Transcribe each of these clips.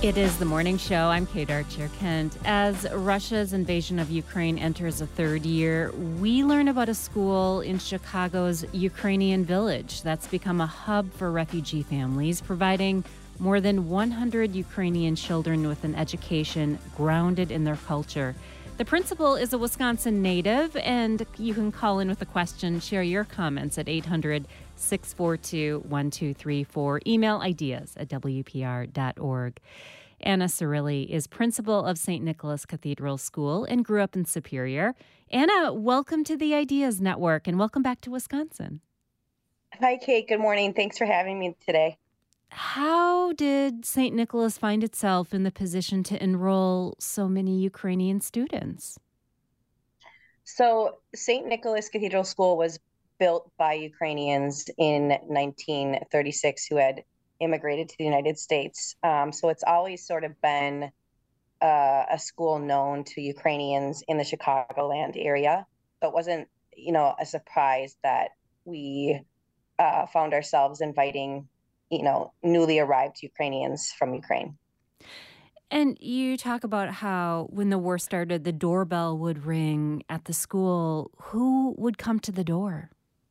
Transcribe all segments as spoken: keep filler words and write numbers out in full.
It is the morning show. I'm Kate Archer-Kent. As Russia's invasion of Ukraine enters a third year, we learn about a school in Chicago's Ukrainian Village that's become a hub for refugee families, providing more than one hundred Ukrainian children with an education grounded in their culture. The principal is a Wisconsin native, and you can call in with a question, share your comments at eight hundred, six four two, one two three four. Email ideas at w p r dot org. Anna Cirilli is principal of Saint Nicholas Cathedral School and grew up in Superior. Anna, welcome to the Ideas Network, and welcome back to Wisconsin. Hi, Kate. Good morning. Thanks for having me today. How did Saint Nicholas find itself in the position to enroll so many Ukrainian students? So, Saint Nicholas Cathedral School was built by Ukrainians in nineteen thirty-six who had immigrated to the United States. Um, so, it's always sort of been uh, a school known to Ukrainians in the Chicagoland area. So, it wasn't, you know, a surprise that we uh, found ourselves inviting, you know, newly arrived Ukrainians from Ukraine. And you talk about how when the war started, the doorbell would ring at the school. Who would come to the door?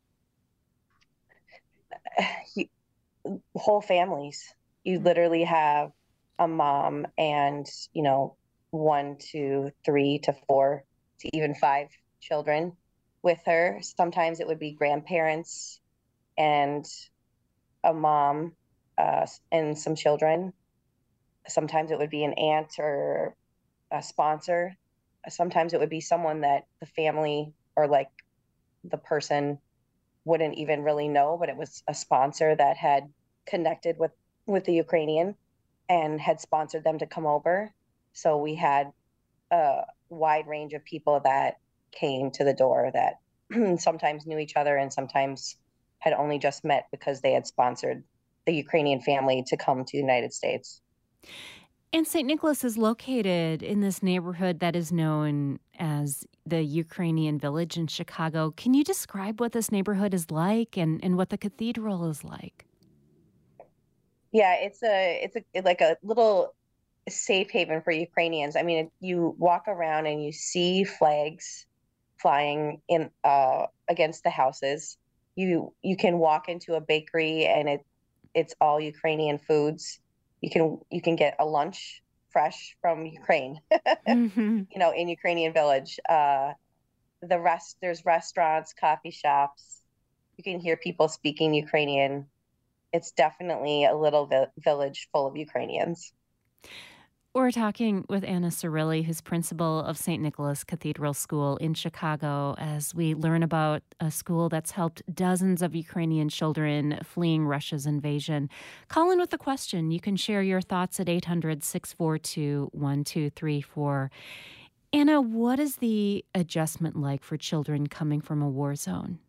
Whole families. You literally have a mom and, you know, one, two, three to four to even five children with her. Sometimes it would be grandparents and a mom uh, and some children. Sometimes it would be an aunt or a sponsor. Sometimes it would be someone that the family or like the person wouldn't even really know, but it was a sponsor that had connected with, with the Ukrainian and had sponsored them to come over. So we had a wide range of people that came to the door that sometimes knew each other and sometimes had only just met because they had sponsored the Ukrainian family to come to the United States. And Saint Nicholas is located in this neighborhood that is known as the Ukrainian Village in Chicago. Can you describe what this neighborhood is like and, and what the cathedral is like? Yeah, it's a it's a like a little safe haven for Ukrainians. I mean, you walk around and you see flags flying in uh, against the houses. You you can walk into a bakery and it it's all Ukrainian foods. You can you can get a lunch fresh from Ukraine, Mm-hmm. you know, in Ukrainian Village. Uh, the rest there's restaurants, coffee shops. You can hear people speaking Ukrainian. It's definitely a little vi- village full of Ukrainians. We're talking with Anna Cirilli, who's principal of Saint Nicholas Cathedral School in Chicago, as we learn about a school that's helped dozens of Ukrainian children fleeing Russia's invasion. Call in with a question. You can share your thoughts at eight hundred, six four two, one two three four. Anna, what is the adjustment like for children coming from a war zone?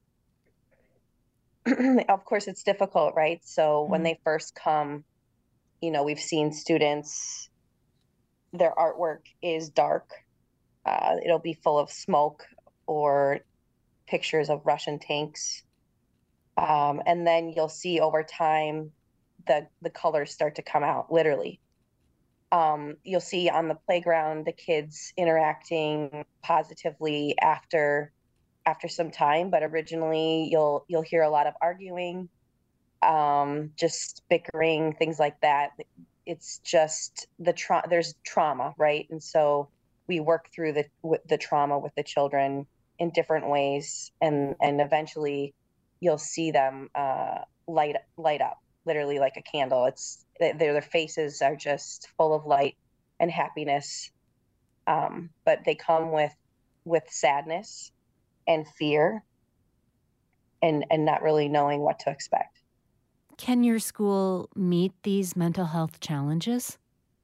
Of course, it's difficult, right? So when Mm. they first come, you know, we've seen students, their artwork is dark. Uh, it'll be full of smoke or pictures of Russian tanks. Um, and then you'll see over time the the colors start to come out, literally. Um, you'll see on the playground the kids interacting positively after after some time, but originally you'll you'll hear a lot of arguing, um, just bickering, things like that. It's just the tra- there's trauma, right? And so we work through the the trauma with the children in different ways, and and eventually you'll see them uh, light light up, literally like a candle. It's their their faces are just full of light and happiness, um, but they come with with sadness and fear, and and not really knowing what to expect. Can your school meet these mental health challenges?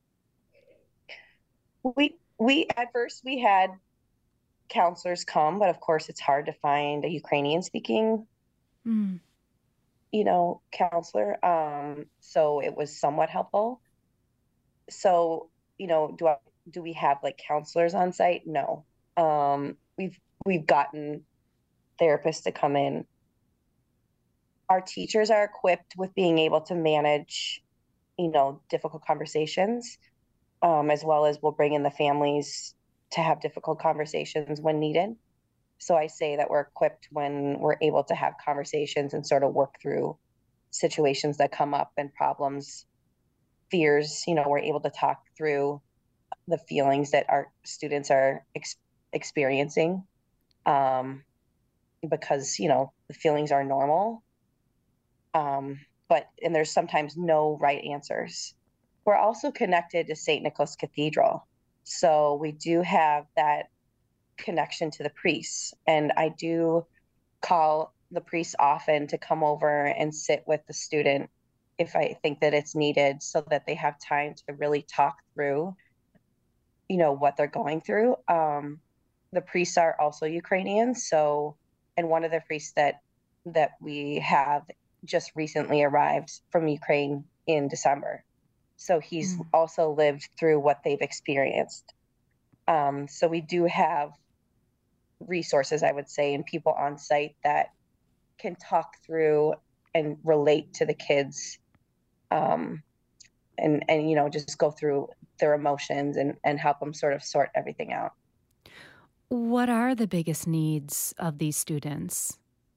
We we at first we had counselors come, but of course it's hard to find a Ukrainian speaking, Mm. you know, counselor. Um, so it was somewhat helpful. So, you know, do I do we have like counselors on site? No. Um, we've we've gotten therapists to come in. Our teachers are equipped with being able to manage, you know, difficult conversations, um, as well as we'll bring in the families to have difficult conversations when needed. So I say that we're equipped when we're able to have conversations and sort of work through situations that come up and problems, fears, you know, we're able to talk through the feelings that our students are ex- experiencing, um, because, you know, the feelings are normal. Um, but, and there's sometimes no right answers. We're also connected to Saint Nicholas Cathedral. So we do have that connection to the priests. And I do call the priests often to come over and sit with the student if I think that it's needed, so that they have time to really talk through, you know, what they're going through. Um, the priests are also Ukrainian. So, and one of the priests that, that we have just recently arrived from Ukraine in December. So he's Mm. also lived through what they've experienced. Um, so we do have resources, I would say, and people on site that can talk through and relate to the kids, um, and, and, you know, just go through their emotions and, and help them sort of sort everything out. What are the biggest needs of these students?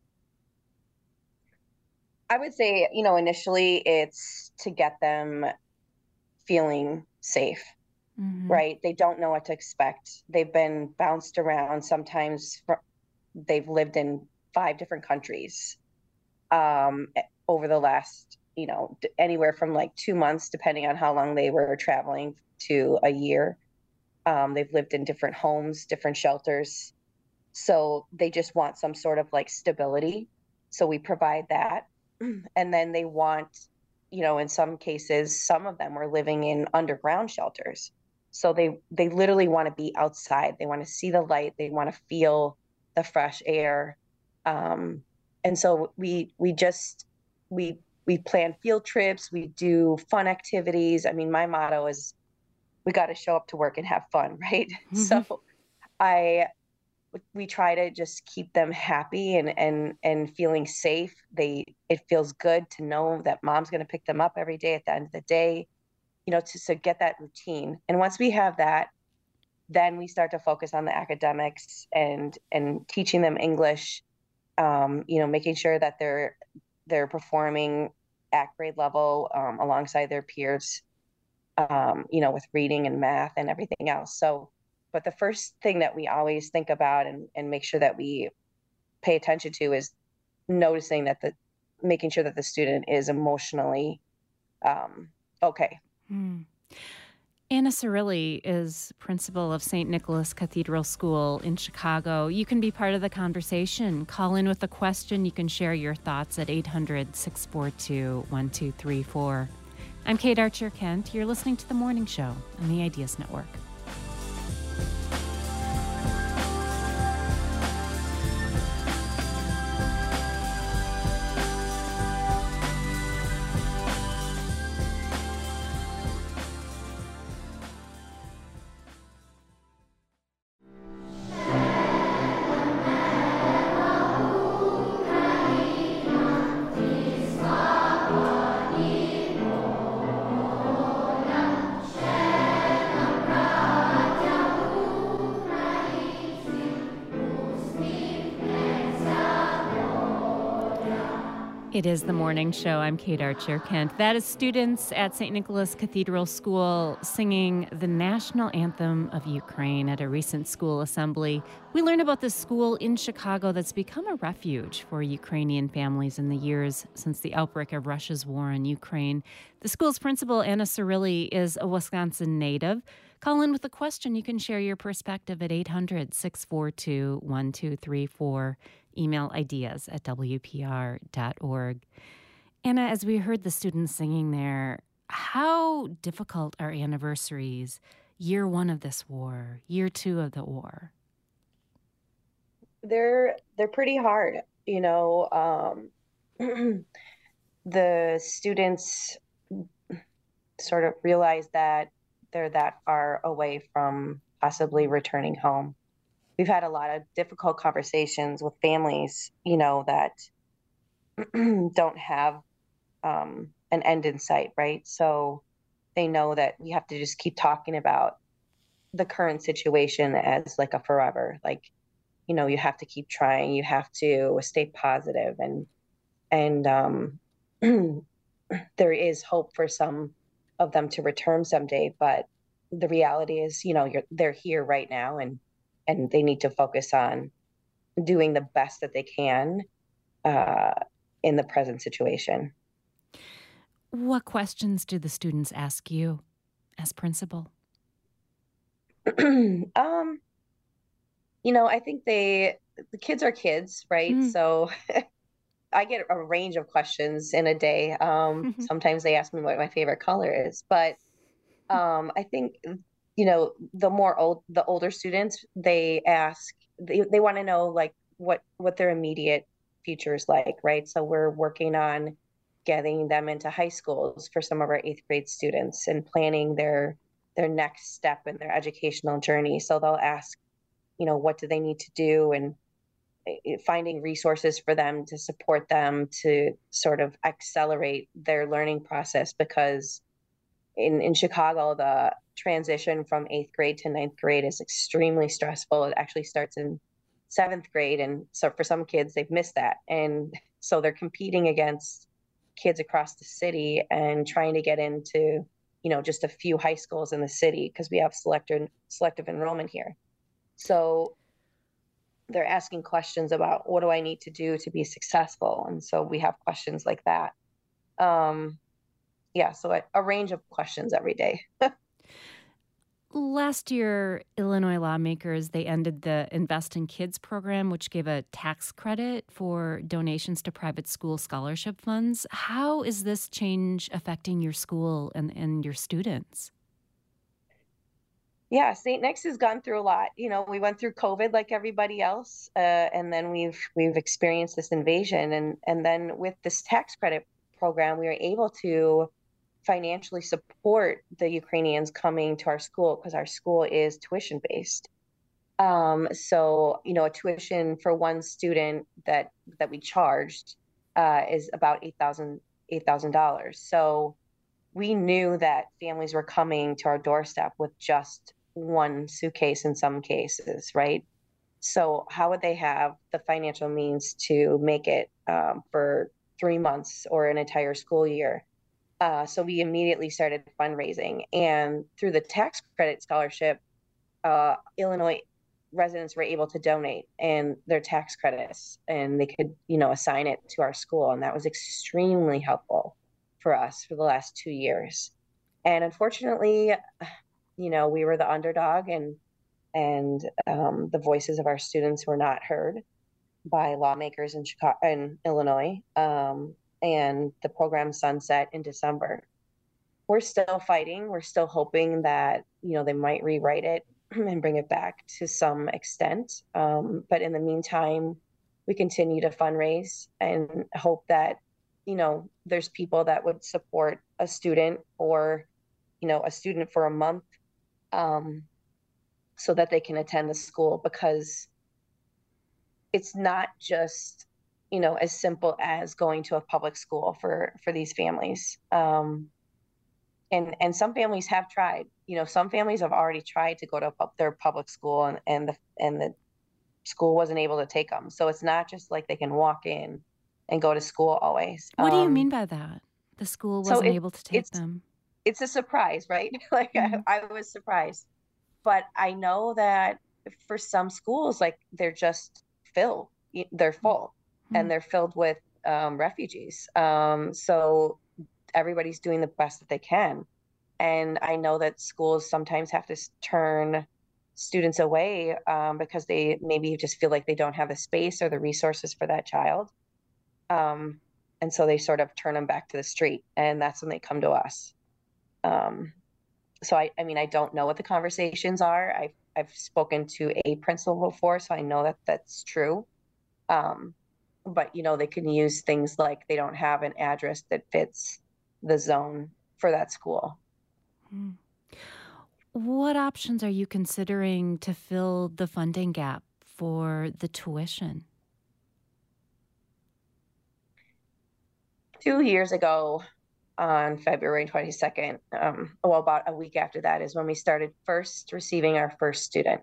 I would say, you know, initially it's to get them feeling safe, Mm-hmm. right? They don't know what to expect. They've been bounced around. Sometimes fr- they've lived in five different countries, um, over the last, you know, d- anywhere from like two months, depending on how long they were traveling, to a year. Um, they've lived in different homes, different shelters. So they just want some sort of like stability. So we provide that. And then they want, you know, in some cases, some of them were living in underground shelters. So they they literally want to be outside. They want to see the light. They want to feel the fresh air. Um, and so we we just we we plan field trips. We do fun activities. I mean, my motto is we got to show up to work and have fun, right? Mm-hmm. So I we try to just keep them happy and and and feeling safe. They it feels good to know that mom's going to pick them up every day at the end of the day, you know, to, to get that routine. And once we have that, then we start to focus on the academics and and teaching them English, um, you know, making sure that they're they're performing at grade level, um, alongside their peers, um, you know, with reading and math and everything else. So, but the first thing that we always think about and, and make sure that we pay attention to is noticing that the, making sure that the student is emotionally, um, okay. Mm. Anna Cirilli is principal of Saint Nicholas Cathedral School in Chicago. You can be part of the conversation. Call in with a question. You can share your thoughts at eight hundred, six four two, one two three four. I'm Kate Archer Kent. You're listening to The Morning Show on the Ideas Network. It is the morning show. I'm Kate Archer Kent. That is students at Saint Nicholas Cathedral School singing the national anthem of Ukraine at a recent school assembly. We learn about this school in Chicago that's become a refuge for Ukrainian families in the years since the outbreak of Russia's war on Ukraine. The school's principal, Anna Cirilli, is a Wisconsin native. Call in with a question. You can share your perspective at eight hundred, six four two, one two three four. Email ideas at w p r dot org. Anna, as we heard the students singing there, how difficult are anniversaries? Year one of this war, year two of the war. They're, they're pretty hard, you know, um, the students sort of realize that they're that far away from possibly returning home. We've had a lot of difficult conversations with families, you know, that don't have, um, an end in sight, right? So they know that we have to just keep talking about the current situation as like a forever. Like, you know, you have to keep trying, you have to stay positive, and and um there is hope for some of them to return someday, but the reality is, you know, you're they're here right now, and and they need to focus on doing the best that they can uh, in the present situation. What questions do the students ask you as principal? um, you know, I think they the kids are kids, right? Mm. So I get a range of questions in a day. Um, sometimes they ask me what my favorite color is, but um, I think you know the more old the older students, they ask they, they want to know like what what their immediate future is like, right? So we're working on getting them into high schools for some of our eighth grade students and planning their their next step in their educational journey. So they'll ask, you know, what do they need to do, and eh, finding resources for them to support them to sort of accelerate their learning process, because in, in Chicago, the transition from eighth grade to ninth grade is extremely stressful. It actually starts in seventh grade. And so for some kids, they've missed that. And so they're competing against kids across the city and trying to get into, you know, just a few high schools in the city because we have selective, selective enrollment here. So they're asking questions about what do I need to do to be successful? And so we have questions like that. Um, yeah, so a, a range of questions every day. Last year, Illinois lawmakers, they ended the Invest in Kids program, which gave a tax credit for donations to private school scholarship funds. How is this change affecting your school and, and your students? Yeah, Saint Nick's has gone through a lot. You know, we went through COVID like everybody else, uh, and then we've we've experienced this invasion, and and then with this tax credit program, we were able to financially support the Ukrainians coming to our school because our school is tuition based. Um, so you know, a tuition for one student that that we charged uh, is about eight thousand eight thousand dollars. So we knew that families were coming to our doorstep with just one suitcase in some cases, right? So how would they have the financial means to make it um, for three months or an entire school year? Uh, so we immediately started fundraising, and through the tax credit scholarship, uh, Illinois residents were able to donate and their tax credits, and they could, you know, assign it to our school, and that was extremely helpful for us for the last two years. And unfortunately, you know, we were the underdog, and and um, the voices of our students were not heard by lawmakers in Chicago, in Illinois, um, and the program sunset in December. We're still fighting. We're still hoping that you know they might rewrite it and bring it back to some extent. Um, but in the meantime, we continue to fundraise and hope that you know there's people that would support a student or you know a student for a month, um, so that they can attend the school, because it's not just you know as simple as going to a public school for for these families. Um, and and some families have tried. You know, some families have already tried to go to pub, their public school, and and the and the school wasn't able to take them. So it's not just like they can walk in and go to school always. What do you mean Um, by that? The school so wasn't it able to take it's them. it's a surprise, right? Like I, Mm-hmm. I was surprised, but I know that for some schools, like they're just filled. They're full, Mm-hmm. and they're filled with um, refugees. Um, so everybody's doing the best that they can. And I know that schools sometimes have to turn students away um, because they maybe just feel like they don't have the space or the resources for that child. Um, and so they sort of turn them back to the street, and that's when they come to us. Um, so I, I mean, I don't know what the conversations are. I've I've spoken to a principal before, so I know that that's true. Um, but you know, they can use things like they don't have an address that fits the zone for that school. Mm-hmm. What options are you considering to fill the funding gap for the tuition? Two years ago, on February twenty-second. Um, well, about a week after that is when we started first receiving our first student.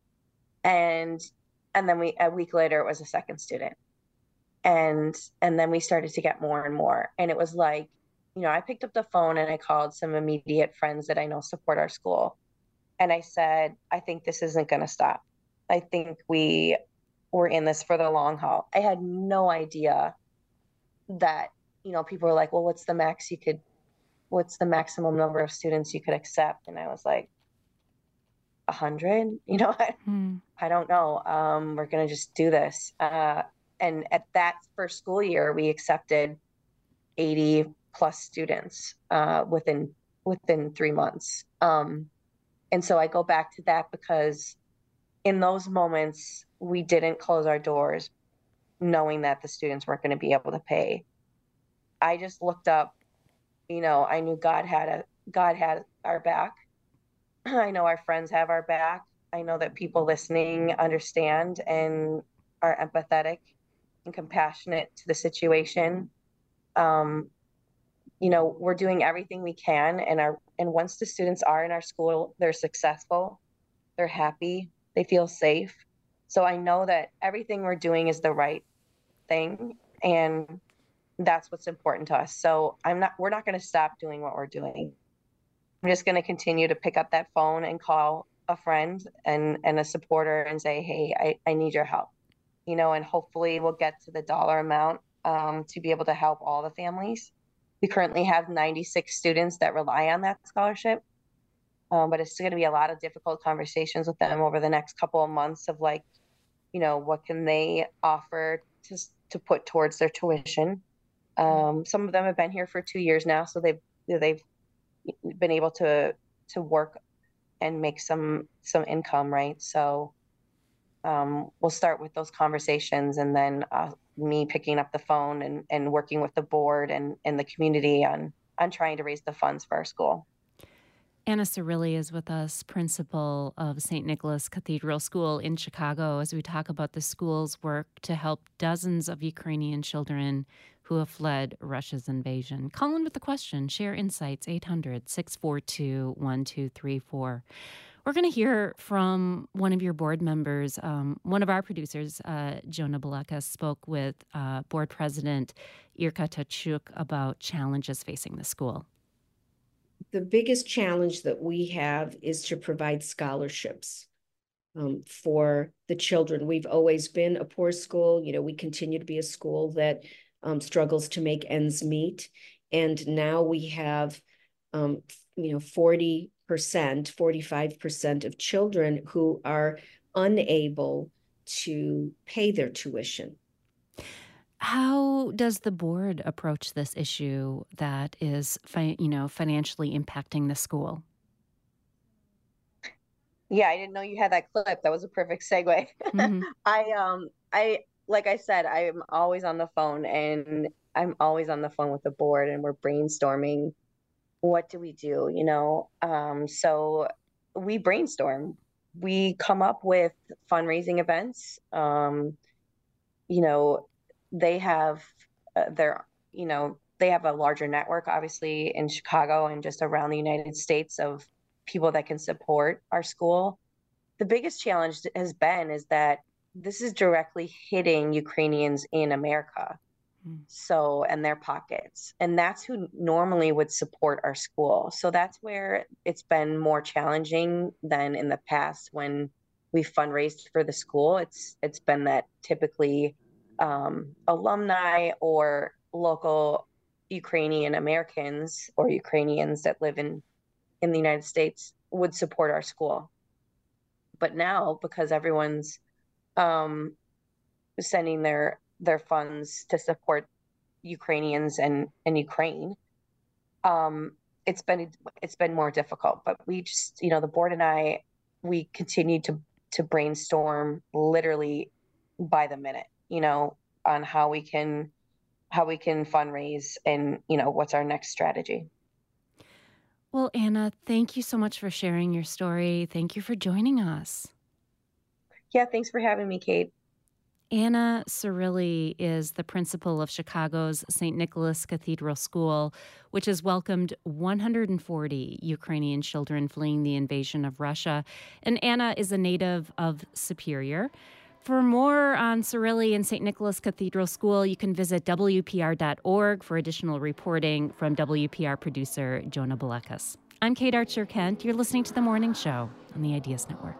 And and then we a week later it was a second student. And and then we started to get more and more. And it was like, you know, I picked up the phone and I called some immediate friends that I know support our school. And I said, I think this isn't going to stop. I think we were in this for the long haul. I had no idea that, you know, people were like, well, what's the max you could, what's the maximum number of students you could accept? And I was like, a hundred, you know, I, Hmm. I don't know. Um, we're going to just do this. Uh, and at that first school year, we accepted eighty plus students uh, within within three months. Um, and so I go back to that because in those moments, we didn't close our doors knowing that the students weren't going to be able to pay. I just looked up, you know, I knew God had a God had our back. I know our friends have our back. I know that people listening understand and are empathetic and compassionate to the situation. Um, you know, we're doing everything we can, and our and once the students are in our school, they're successful, they're happy, they feel safe. So I know that everything we're doing is the right thing, and that's what's important to us. So I'm not we're not going to stop doing what we're doing. I'm just going to continue to pick up that phone and call a friend and and a supporter and say, hey, I, I need your help, you know, and hopefully we'll get to the dollar amount um, to be able to help all the families. We currently have ninety-six students that rely on that scholarship, um, but it's going to be a lot of difficult conversations with them over the next couple of months of like, you know, what can they offer to to put towards their tuition. Um, some of them have been here for two years now, so they've they've been able to to work and make some some income, right? So um, we'll start with those conversations, and then uh, me picking up the phone and and working with the board and and the community on on trying to raise the funds for our school. Anna Cirilli is with us, principal of Saint Nicholas Cathedral School in Chicago, as we talk about the school's work to help dozens of Ukrainian children who have fled Russia's invasion. Call in with the question, share insights, eight hundred, six four two, one two three four. We're going to hear from one of your board members. Um, one of our producers, uh, Jonah Baleka, spoke with uh, board president Irka Tachuk about challenges facing the school. The biggest challenge that we have is to provide scholarships um, for the children. We've always been a poor school. You know, we continue to be a school that um, struggles to make ends meet. And now we have, um, you know, forty percent, forty-five percent of children who are unable to pay their tuition. How does the board approach this issue that is, fi- you know, financially impacting the school? Yeah, I didn't know you had that clip. That was a perfect segue. Mm-hmm. I um I like I said, I'm always on the phone and I'm always on the phone with the board and we're brainstorming what do we do, you know? Um so we brainstorm. We come up with fundraising events. Um you know, they have uh, their, you know, they have a larger network, obviously, in Chicago and just around the United States of people that can support our school. The biggest challenge has been is that this is directly hitting Ukrainians in America. Mm. So, and their pockets. And that's who normally would support our school. So that's where it's been more challenging than in the past when we fundraised for the school. It's it's been that typically um, alumni or local Ukrainian Americans or Ukrainians that live in in the United States would support our school. But now, because everyone's um, sending their their funds to support Ukrainians and and Ukraine, um, it's been it's been more difficult. But we just, you know, the board and I, we continue to to brainstorm literally by the minute, you know, on how we can how we can fundraise and, you know, what's our next strategy. Well, Anna, thank you so much for sharing your story. Thank you for joining us. Yeah, thanks for having me, Kate. Anna Cirilli is the principal of Chicago's Saint Nicholas Cathedral School, which has welcomed one hundred forty Ukrainian children fleeing the invasion of Russia. And Anna is a native of Superior. For more on Cirilli and Saint Nicholas Cathedral School, you can visit W P R dot org for additional reporting from W P R producer Jonah Belekas. I'm Kate Archer-Kent. You're listening to The Morning Show on the Ideas Network.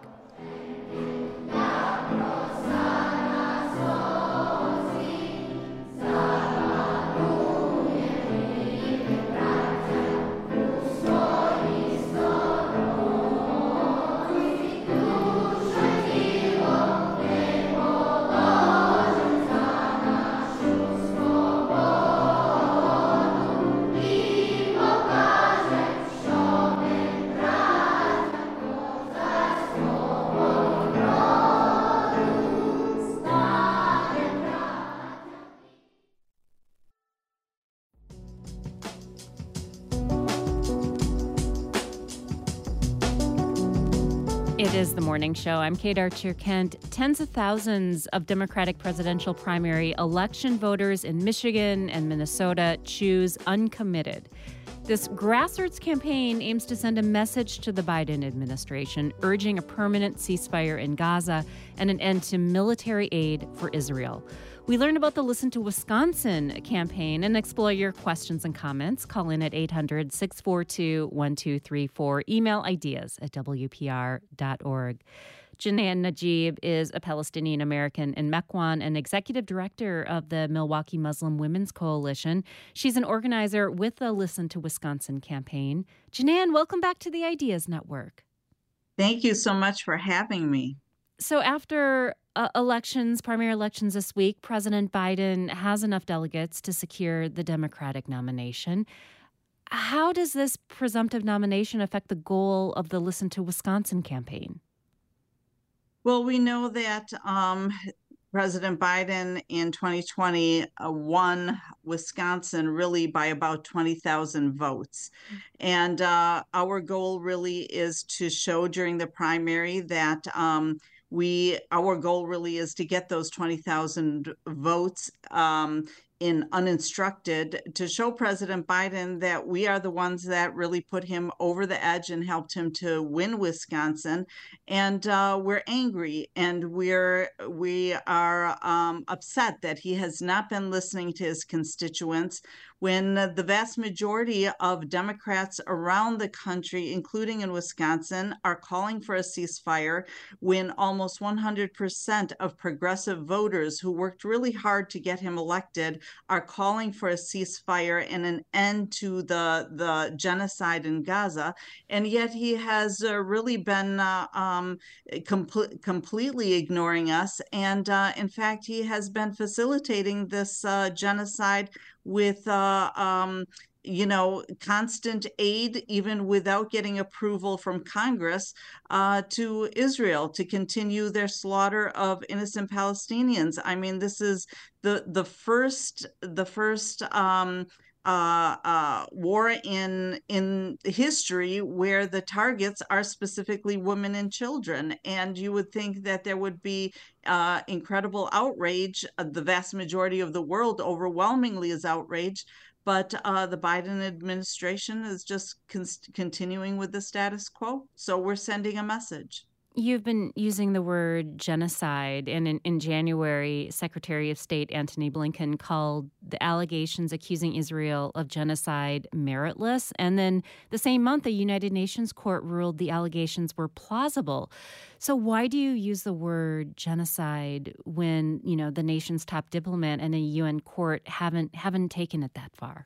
It is The Morning Show. I'm Kate Archer-Kent. Tens of thousands of Democratic presidential primary election voters in Michigan and Minnesota choose uncommitted. This grassroots campaign aims to send a message to the Biden administration urging a permanent ceasefire in Gaza and an end to military aid for Israel. We learn about the Listen to Wisconsin campaign and explore your questions and comments. Call in at eight hundred, six four two, one two three four. Email ideas at W P R dot org. Jenan Najib is a Palestinian-American in Mequon and executive director of the Milwaukee Muslim Women's Coalition. She's an organizer with the Listen to Wisconsin campaign. Jenan, welcome back to the Ideas Network. Thank you so much for having me. So after uh, elections, primary elections this week, President Biden has enough delegates to secure the Democratic nomination. How does this presumptive nomination affect the goal of the Listen to Wisconsin campaign? Well, we know that um, President Biden in twenty twenty uh, won Wisconsin really by about twenty thousand votes. And uh, our goal really is to show during the primary that um, we, our goal really is to get those twenty thousand votes um, in uninstructed, to show President Biden that we are the ones that really put him over the edge and helped him to win Wisconsin. And uh, we're angry and we're we are um, upset that he has not been listening to his constituents when the vast majority of Democrats around the country, including in Wisconsin, are calling for a ceasefire, when almost one hundred percent of progressive voters who worked really hard to get him elected are calling for a ceasefire and an end to the, the genocide in Gaza. And yet he has uh, really been uh, um, com- completely ignoring us. And uh, in fact, he has been facilitating this uh, genocide with, uh, um, you know, constant aid, even without getting approval from Congress, uh, to Israel to continue their slaughter of innocent Palestinians. I mean, this is the the first the first um, uh, uh, war in in history where the targets are specifically women and children. And you would think that there would be uh, incredible outrage. The vast majority of the world overwhelmingly is outraged. But uh, the Biden administration is just con- continuing with the status quo. So we're sending a message. You've been using the word genocide, and in, in January, Secretary of State Antony Blinken called the allegations accusing Israel of genocide meritless. And then the same month, a United Nations court ruled the allegations were plausible. So why do you use the word genocide when, you know, the nation's top diplomat and a U N court haven't haven't taken it that far?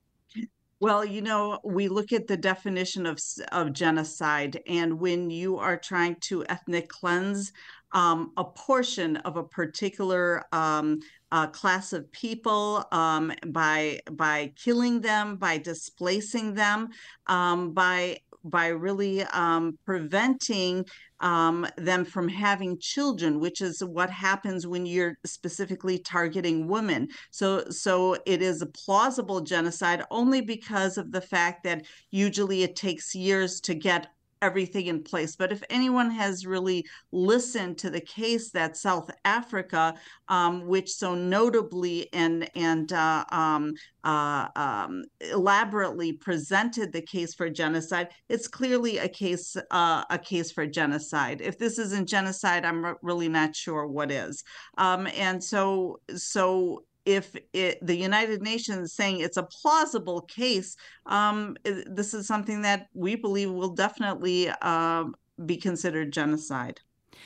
Well, you know, we look at the definition of of genocide, and when you are trying to ethnic cleanse um, a portion of a particular um, uh, class of people um, by by killing them, by displacing them, um, by by really um, preventing um, them from having children, which is what happens when you're specifically targeting women. So, so it is a plausible genocide only because of the fact that usually it takes years to get everything in place. But if anyone has really listened to the case that South Africa, um, which so notably and and uh, um, uh, um, elaborately presented the case for genocide, it's clearly a case uh, a case for genocide. If this isn't genocide, I'm really not sure what is. Um, and so so. If it, the United Nations is saying it's a plausible case, um, this is something that we believe will definitely uh, be considered genocide.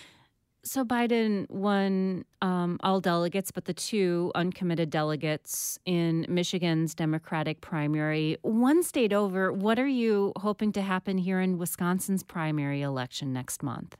So Biden won um, all delegates, but the two uncommitted delegates in Michigan's Democratic primary. One state over. What are you hoping to happen here in Wisconsin's primary election next month?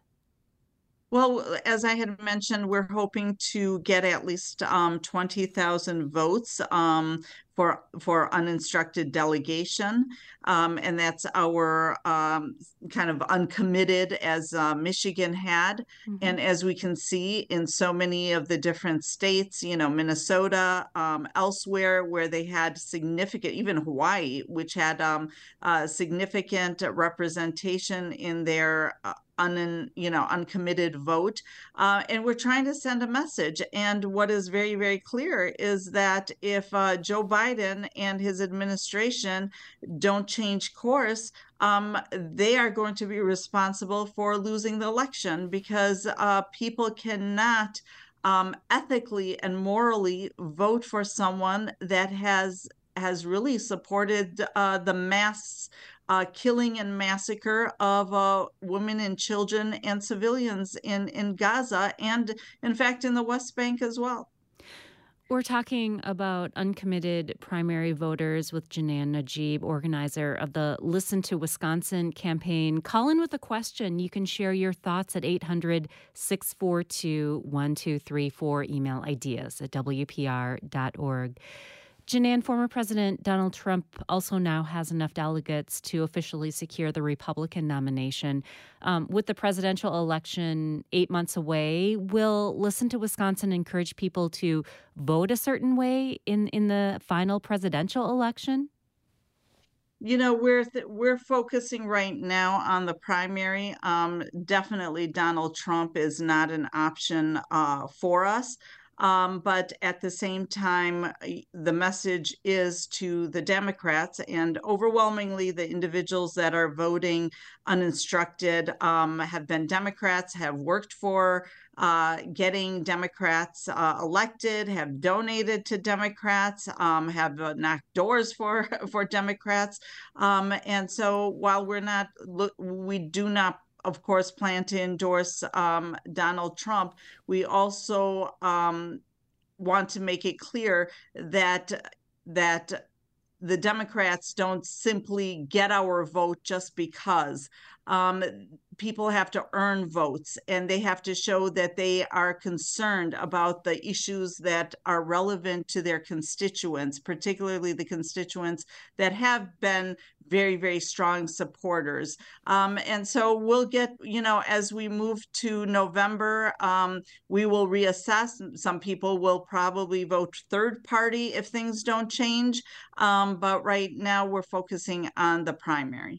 Well, as I had mentioned, we're hoping to get at least um, twenty thousand votes um, for for uninstructed delegation, um, and that's our um, kind of uncommitted, as uh, Michigan had. Mm-hmm. And as we can see in so many of the different states, you know, Minnesota, um, elsewhere where they had significant, even Hawaii, which had um, uh, significant representation in their uh, un, you know, uncommitted vote. Uh, and we're trying to send a message. And what is very, very clear is that if uh, Joe Biden and his administration don't change course, um, they are going to be responsible for losing the election, because uh, people cannot um, ethically and morally vote for someone that has has really supported uh, the mass Uh, killing and massacre of uh, women and children and civilians in, in Gaza, and in fact in the West Bank as well. We're talking about uncommitted primary voters with Jenan Najib, organizer of the Listen to Wisconsin campaign. Call in with a question. You can share your thoughts at eight hundred, six four two, one two three four. Email ideas at w p r dot org. Jenan, former President Donald Trump also now has enough delegates to officially secure the Republican nomination. Um, with the presidential election eight months away, will Listen to Wisconsin encourage people to vote a certain way in, in the final presidential election? You know, we're th- we're focusing right now on the primary. Um, definitely Donald Trump is not an option uh, for us. Um, but at the same time, the message is to the Democrats, and overwhelmingly the individuals that are voting uninstructed um, have been Democrats, have worked for uh, getting Democrats uh, elected, have donated to Democrats, um, have uh, knocked doors for, for Democrats. Um, and so while we're not, we do not of course, plan to endorse um, Donald Trump, we also um, want to make it clear that that the Democrats don't simply get our vote just because. Um, people have to earn votes, and they have to show that they are concerned about the issues that are relevant to their constituents, particularly the constituents that have been very, very strong supporters. Um, and so we'll get, you know, as we move to November, um, we will reassess. Some people will probably vote third party if things don't change. Um, but right now we're focusing on the primary.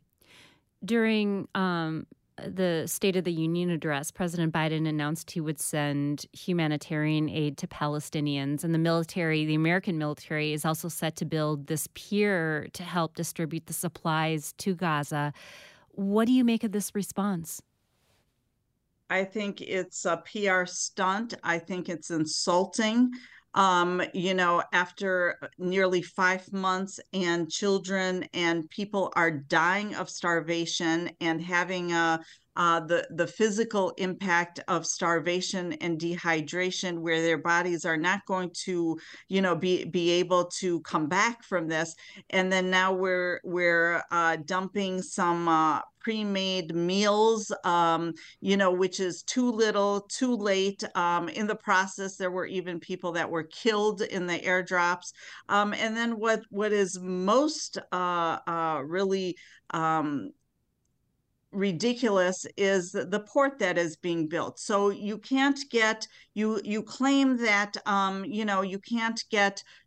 During um, the State of the Union address, President Biden announced he would send humanitarian aid to Palestinians. And the military, the American military, is also set to build this pier to help distribute the supplies to Gaza. What do you make of this response? I think it's a P R stunt. I think it's insulting. Um, you know, after nearly five months and children and people are dying of starvation and having a Uh, the, the physical impact of starvation and dehydration, where their bodies are not going to, you know, be, be able to come back from this. And then now we're, we're uh, dumping some uh, pre-made meals, um, you know, which is too little, too late. Um, in the process, there were even people that were killed in the airdrops. Um, and then what, what is most uh, uh, really um, ridiculous is the port that is being built. So you can't get, you you claim that, um, you know, you can't get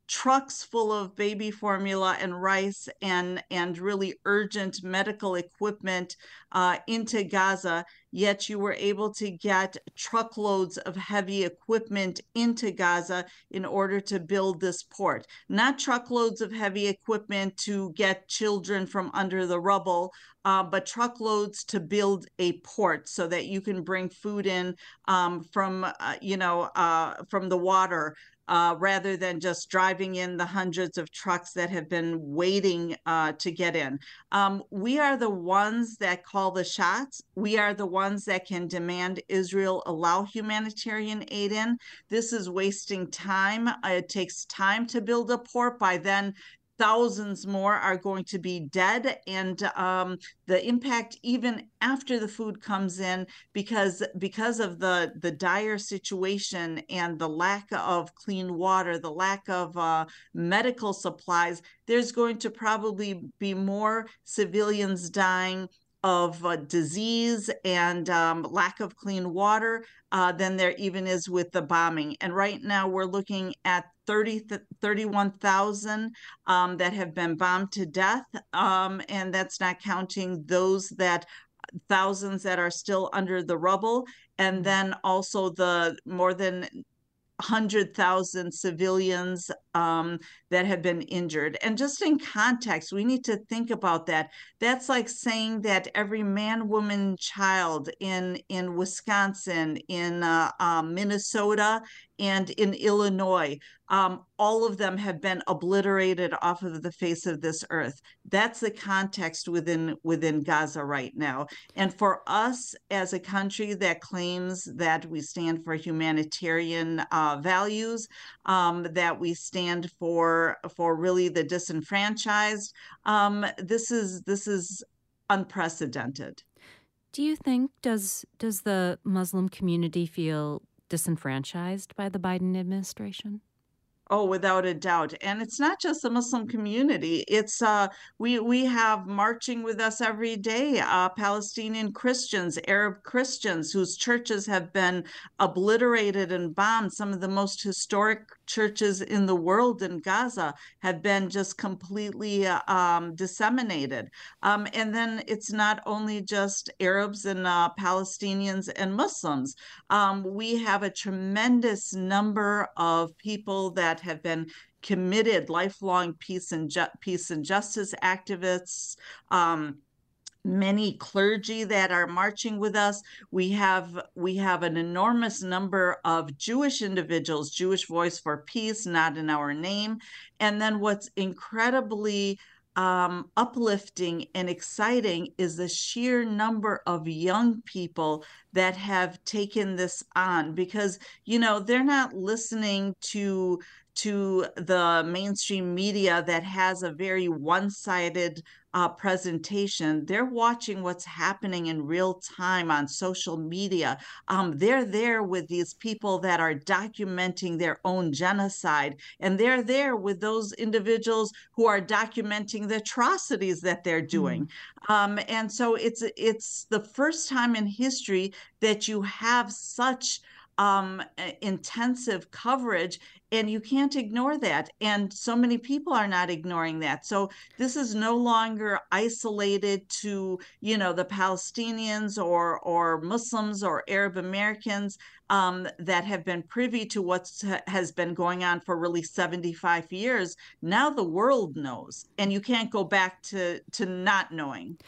trucks full of baby formula and rice and, and really urgent medical equipment uh, into Gaza, yet you were able to get truckloads of heavy equipment into Gaza in order to build this port. Not truckloads of heavy equipment to get children from under the rubble, uh, but truckloads to build a port so that you can bring food in um, from, uh, you know, uh, from the water. Uh, rather than just driving in the hundreds of trucks that have been waiting uh, to get in. Um, we are the ones that call the shots. We are the ones that can demand Israel allow humanitarian aid in. This is wasting time. It takes time to build a port. By then, thousands more are going to be dead, and um, the impact even after the food comes in, because because of the the dire situation and the lack of clean water, the lack of uh, medical supplies, there's going to probably be more civilians dying of uh, disease and um, lack of clean water uh, than there even is with the bombing. And right now we're looking at thirty, thirty-one thousand um, that have been bombed to death. Um, and that's not counting those that thousands that are still under the rubble. And then also the more than one hundred thousand civilians um, that have been injured. And just in context, we need to think about that. That's like saying that every man, woman, child in, in Wisconsin, in uh, um, Minnesota, and in Illinois, um, all of them have been obliterated off of the face of this earth. That's the context within within Gaza right now. And for us as a country that claims that we stand for humanitarian uh, values, um, that we stand for for really the disenfranchised, um, this is this is unprecedented. Do you think does does the Muslim community feel disenfranchised by the Biden administration? Oh, without a doubt. And it's not just the Muslim community. It's uh, we we have marching with us every day, uh, Palestinian Christians, Arab Christians whose churches have been obliterated and bombed. Some of the most historic churches in the world in Gaza have been just completely uh, um, disseminated. Um, and then it's not only just Arabs and uh, Palestinians and Muslims. Um, we have a tremendous number of people that have been committed lifelong peace and ju- peace and justice activists, um, many clergy that are marching with us. We have we have an enormous number of Jewish individuals, Jewish Voice for Peace, Not in Our Name. And then what's incredibly Um, uplifting and exciting is the sheer number of young people that have taken this on, because, you know, they're not listening to to the mainstream media that has a very one-sided uh, presentation. They're watching what's happening in real time on social media. Um, they're there with these people that are documenting their own genocide, and they're there with those individuals who are documenting the atrocities that they're doing. Mm. Um, and so it's it's the first time in history that you have such um, intensive coverage, and you can't ignore that. And so many people are not ignoring that. So this is no longer isolated to, you know, the Palestinians or or Muslims or Arab Americans um, that have been privy to what has been going on for really seventy-five years. Now the world knows, and you can't go back to to not knowing.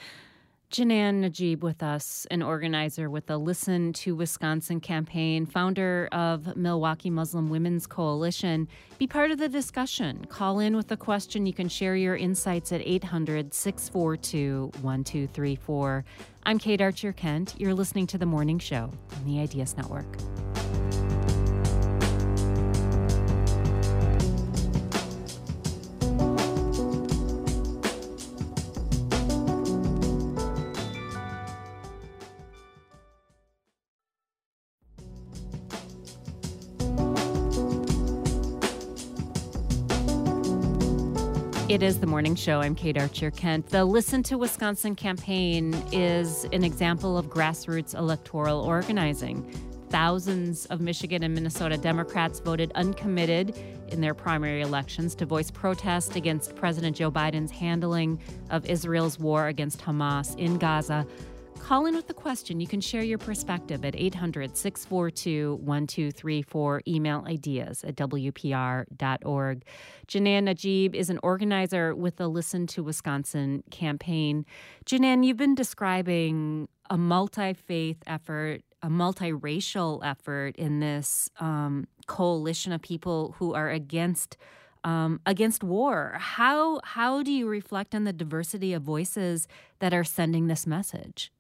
Jenan Najib with us, an organizer with the Listen to Wisconsin campaign, founder of Milwaukee Muslim Women's Coalition. Be part of the discussion. Call in with a question. You can share your insights at eight hundred, six four two, one two three four. I'm Kate Archer-Kent. You're listening to The Morning Show on the Ideas Network. It is The Morning Show. I'm Kate Archer-Kent. The Listen to Wisconsin campaign is an example of grassroots electoral organizing. Thousands of Michigan and Minnesota Democrats voted uncommitted in their primary elections to voice protest against President Joe Biden's handling of Israel's war against Hamas in Gaza. Call in with the question. You can share your perspective at eight hundred, six four two, one two three four. Email ideas at w p r dot org. Janan Najib is an organizer with the Listen to Wisconsin campaign. Janan, you've been describing a multi-faith effort, a multiracial effort in this um, coalition of people who are against Um, against war. How how do you reflect on the diversity of voices that are sending this message?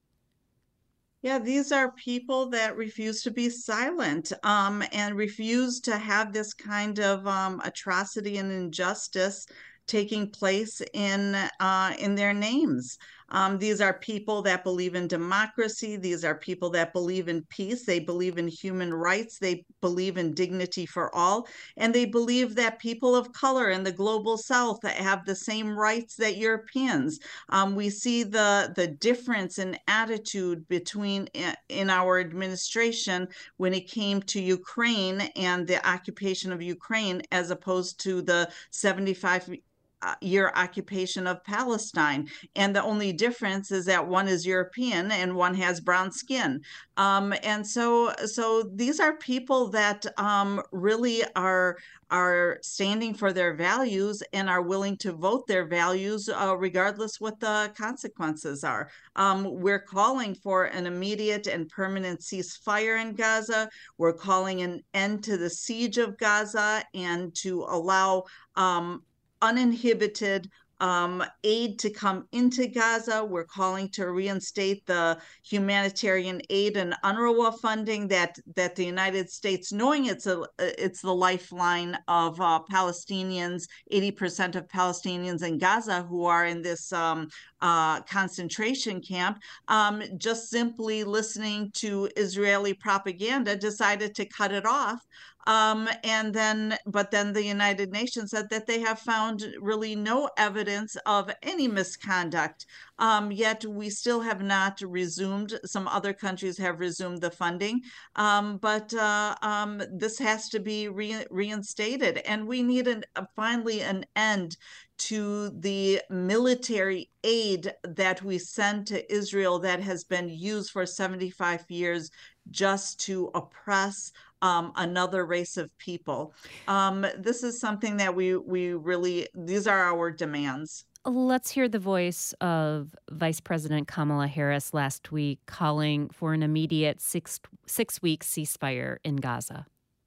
Yeah, these are people that refuse to be silent um, and refuse to have this kind of um, atrocity and injustice taking place in uh, in their names. Um, these are people that believe in democracy. These are people that believe in peace. They believe in human rights. They believe in dignity for all. And they believe that people of color in the global South have the same rights that Europeans. Um, we see the, the difference in attitude between in our administration when it came to Ukraine and the occupation of Ukraine, as opposed to the seventy-five year occupation of Palestine. And the only difference is that one is European and one has brown skin. Um, and so so these are people that um, really are are standing for their values and are willing to vote their values uh, regardless what the consequences are. Um, we're calling for an immediate and permanent ceasefire in Gaza. We're calling an end to the siege of Gaza and to allow um, uninhibited um, aid to come into Gaza. We're calling to reinstate the humanitarian aid and UNRWA funding that that the United States, knowing it's a it's the lifeline of uh, Palestinians, eighty percent of Palestinians in Gaza who are in this um, uh, concentration camp, um, just simply listening to Israeli propaganda, decided to cut it off. Um, and then, but then the United Nations said that they have found really no evidence of any misconduct. Um, yet we still have not resumed. Some other countries have resumed the funding, um, but uh, um, this has to be re reinstated. And we need an, uh, finally an end to the military aid that we send to Israel that has been used for seventy-five years just to oppress Um, another race of people. Um, this is something that we we really, these are our demands. Let's hear the voice of Vice President Kamala Harris last week calling for an immediate six, six-week ceasefire in Gaza.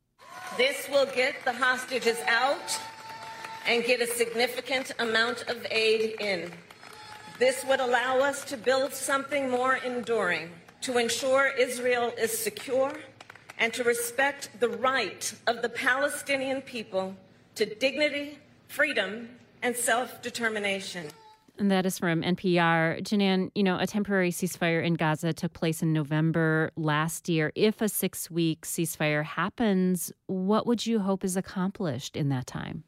This will get the hostages out and get a significant amount of aid in. This would allow us to build something more enduring, to ensure Israel is secure, and to respect the right of the Palestinian people to dignity, freedom, and self-determination. And that is from N P R. Janan, you know, a temporary ceasefire in Gaza took place in November last year. If a six-week ceasefire happens, what would you hope is accomplished in that time?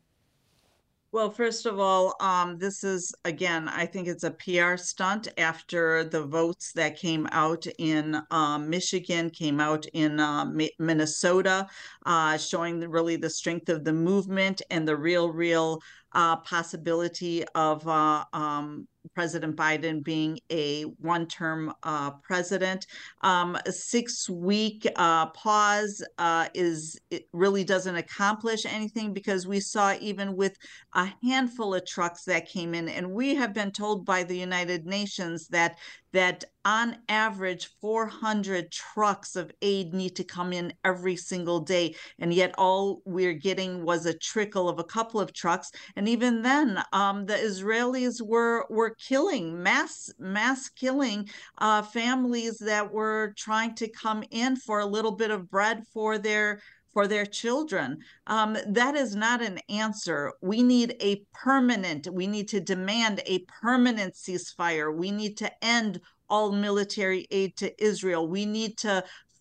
Well, first of all, um, this is, again, I think it's a P R stunt after the votes that came out in um, Michigan, came out in uh, Minnesota, uh, showing the, really the strength of the movement and the real, real uh, possibility of uh, um, President Biden being a one-term uh, president. Um, a six-week uh, pause uh, is it really doesn't accomplish anything, because we saw even with a handful of trucks that came in, and we have been told by the United Nations that that on average four hundred trucks of aid need to come in every single day, and yet all we're getting was a trickle of a couple of trucks. And even then, um, the Israelis were were killing, mass mass killing uh, families that were trying to come in for a little bit of bread for their for their children. Um, that is not an answer. We need a permanent, we need to demand a permanent ceasefire. We need to end all military aid to Israel. We need to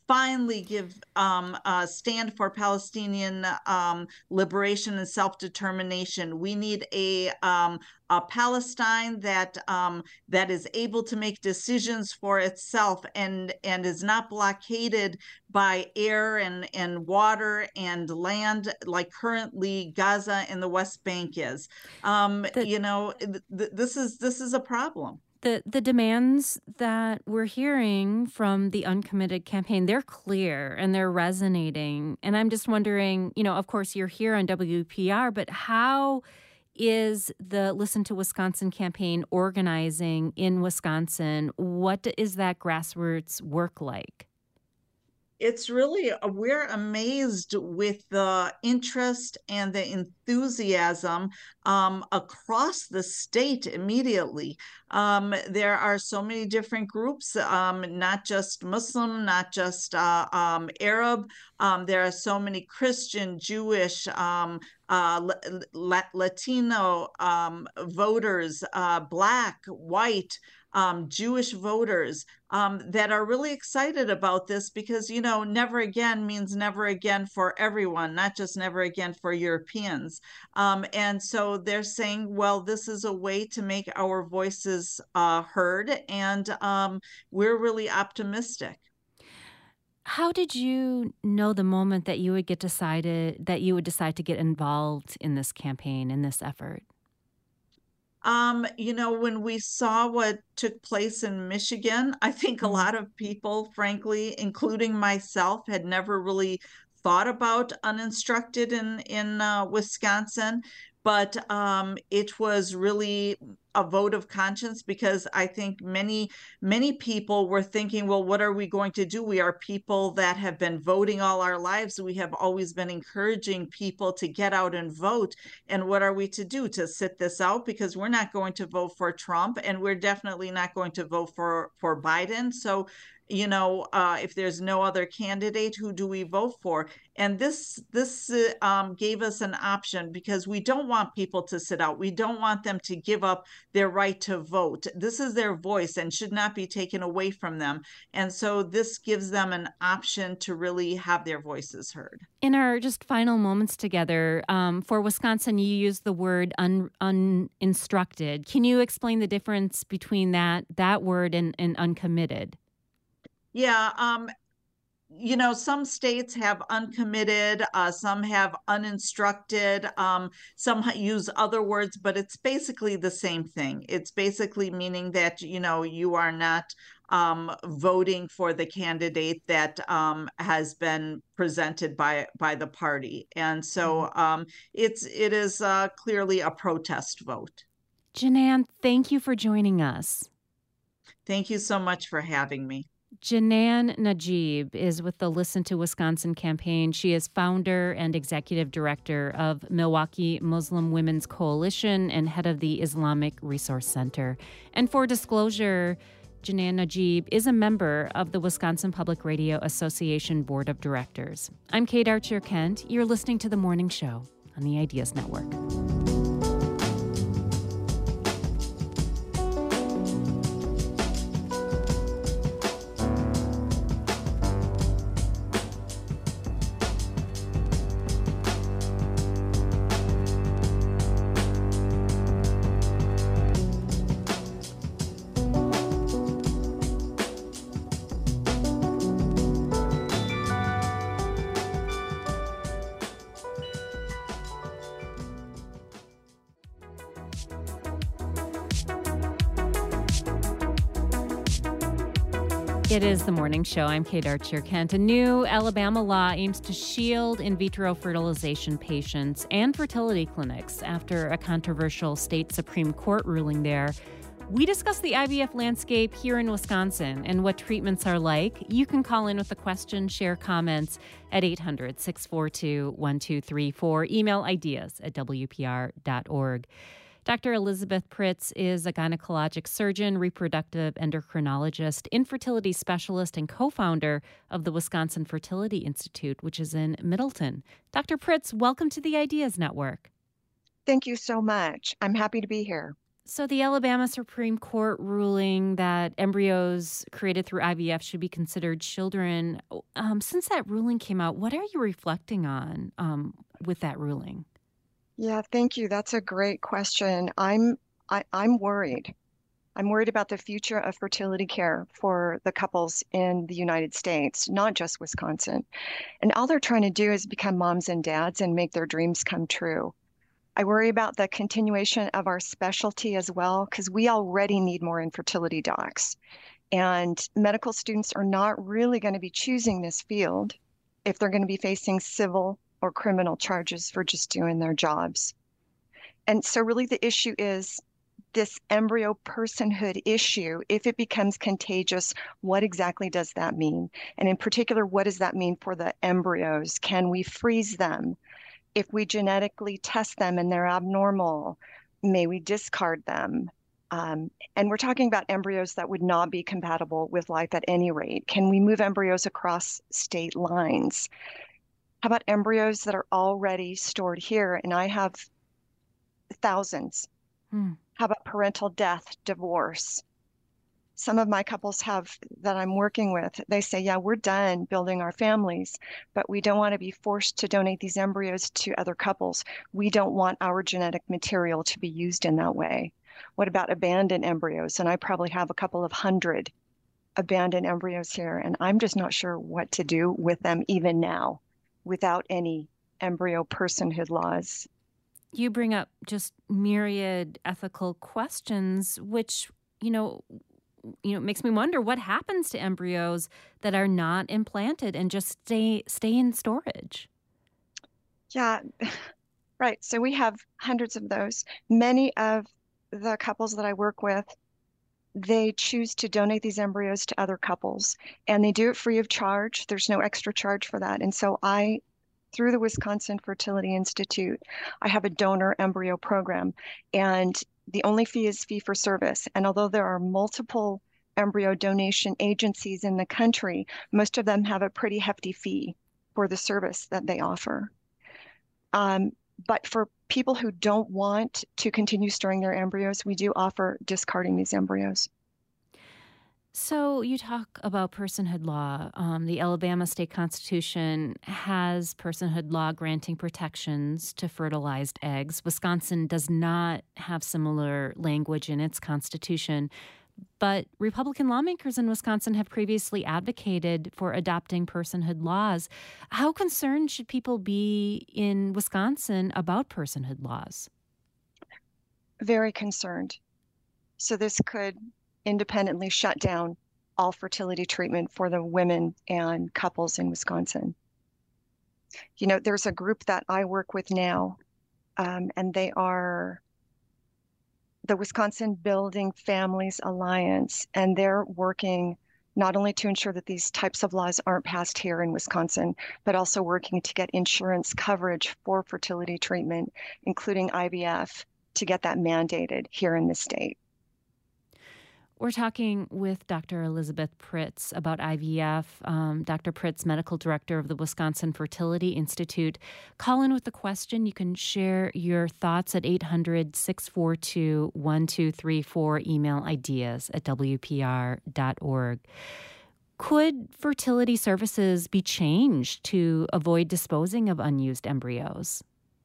finally give um, uh, stand for Palestinian um, liberation and self-determination. We need a um, a Palestine that um, that is able to make decisions for itself and and is not blockaded by air and and water and land like currently Gaza and the West Bank is. Um, the, you know, th- th- this is this is a problem. The the demands that we're hearing from the Uncommitted campaign, they're clear and they're resonating. And I'm just wondering, you know, of course, you're here on W P R, but how is the Listen to Wisconsin campaign organizing in Wisconsin? What is that grassroots work like? It's really, we're amazed with the interest and the enthusiasm um, across the state immediately. Um, there are so many different groups, um, not just Muslim, not just uh, um, Arab. Um, there are so many Christian, Jewish, um, uh, Latino um, voters, uh, Black, white, Um, Jewish voters um, that are really excited about this because, you know, never again means never again for everyone, not just never again for Europeans. Um, and so they're saying, well, this is a way to make our voices uh, heard. And um, we're really optimistic. How did you know the moment that you would get decided that you would decide to get involved in this campaign, in this effort? Um, you know, when we saw what took place in Michigan, I think a lot of people, frankly, including myself, had never really thought about uninstructed in in uh, Wisconsin. But um, it was really a vote of conscience because I think many, many people were thinking, well, what are we going to do? We are people that have been voting all our lives. We have always been encouraging people to get out and vote. And what are we to do? To sit this out? Because we're not going to vote for Trump and we're definitely not going to vote for, for Biden. So, you know, uh, if there's no other candidate, who do we vote for? And this this uh, um, gave us an option because we don't want people to sit out. We don't want them to give up their right to vote. This is their voice and should not be taken away from them. And so this gives them an option to really have their voices heard. In our just final moments together, um, for Wisconsin, you used the word un, uninstructed. Can you explain the difference between that that word and, and uncommitted? Yeah, um, you know, some states have uncommitted, uh, some have uninstructed, um, some use other words, but it's basically the same thing. It's basically meaning that, you know, you are not um, voting for the candidate that um, has been presented by by the party. And so um, it's it is uh, clearly a protest vote. Jenan, thank you for joining us. Thank you so much for having me. Jenan Najib is with the Listen to Wisconsin campaign. She is founder and executive director of Milwaukee Muslim Women's Coalition and head of the Islamic Resource Center. And for disclosure, Jenan Najib is a member of the Wisconsin Public Radio Association Board of Directors. I'm Kate Archer-Kent. You're listening to The Morning Show on the Ideas Network. It is The Morning Show. I'm Kate Archer-Kent. A new Alabama law aims to shield in vitro fertilization patients and fertility clinics after a controversial state Supreme Court ruling there. We discuss the I V F landscape here in Wisconsin and what treatments are like. You can call in with a question, share comments at eight hundred, six four two, one two three four. Email ideas at w p r dot org. Doctor Elizabeth Pritz is a gynecologic surgeon, reproductive endocrinologist, infertility specialist, and co-founder of the Wisconsin Fertility Institute, which is in Middleton. Doctor Pritz, welcome to the Ideas Network. Thank you so much. I'm happy to be here. So the Alabama Supreme Court ruling that embryos created through I V F should be considered children. Um, since that ruling came out, what are you reflecting on um, with that ruling? Yeah, thank you. That's a great question. I'm I, I'm worried. I'm worried about the future of fertility care for the couples in the United States, not just Wisconsin. And all they're trying to do is become moms and dads and make their dreams come true. I worry about the continuation of our specialty as well, because we already need more infertility docs. And medical students are not really going to be choosing this field if they're going to be facing civil or criminal charges for just doing their jobs. And so really the issue is this embryo personhood issue. If it becomes contagious, what exactly does that mean? And in particular, what does that mean for the embryos? Can we freeze them? If we genetically test them and they're abnormal, may we discard them? Um, and we're talking about embryos that would not be compatible with life at any rate. Can we move embryos across state lines? How about embryos that are already stored here? And I have thousands. Hmm. How about parental death, divorce? Some of my couples have that I'm working with, they say, yeah, we're done building our families, but we don't want to be forced to donate these embryos to other couples. We don't want our genetic material to be used in that way. What about abandoned embryos? And I probably have a couple of hundred abandoned embryos here, and I'm just not sure what to do with them even now without any embryo personhood laws. You bring up just myriad ethical questions, which, you know, you know, it makes me wonder what happens to embryos that are not implanted and just stay stay in storage. Yeah, right. So we have hundreds of those. Many of the couples that I work with, they choose to donate these embryos to other couples, and they do it free of charge. There's no extra charge for that. And so I, through the Wisconsin Fertility Institute, I have a donor embryo program, and the only fee is fee for service. And although there are multiple embryo donation agencies in the country, most of them have a pretty hefty fee for the service that they offer. Um, but for people who don't want to continue storing their embryos, we do offer discarding these embryos. So you talk about personhood law. Um, the Alabama state constitution has personhood law granting protections to fertilized eggs. Wisconsin does not have similar language in its constitution, but Republican lawmakers in Wisconsin have previously advocated for adopting personhood laws. How concerned should people be in Wisconsin about personhood laws? Very concerned. So this could independently shut down all fertility treatment for the women and couples in Wisconsin. You know, there's a group that I work with now, um, and they are the Wisconsin Building Families Alliance, and they're working not only to ensure that these types of laws aren't passed here in Wisconsin, but also working to get insurance coverage for fertility treatment, including I V F, to get that mandated here in the state. We're talking with Doctor Elizabeth Pritz about I V F. Um, Doctor Pritz, medical director of the Wisconsin Fertility Institute. Call in with a question. You can share your thoughts at eight hundred, six four two, one two three four. Email ideas at w p r dot org. Could fertility services be changed to avoid disposing of unused embryos?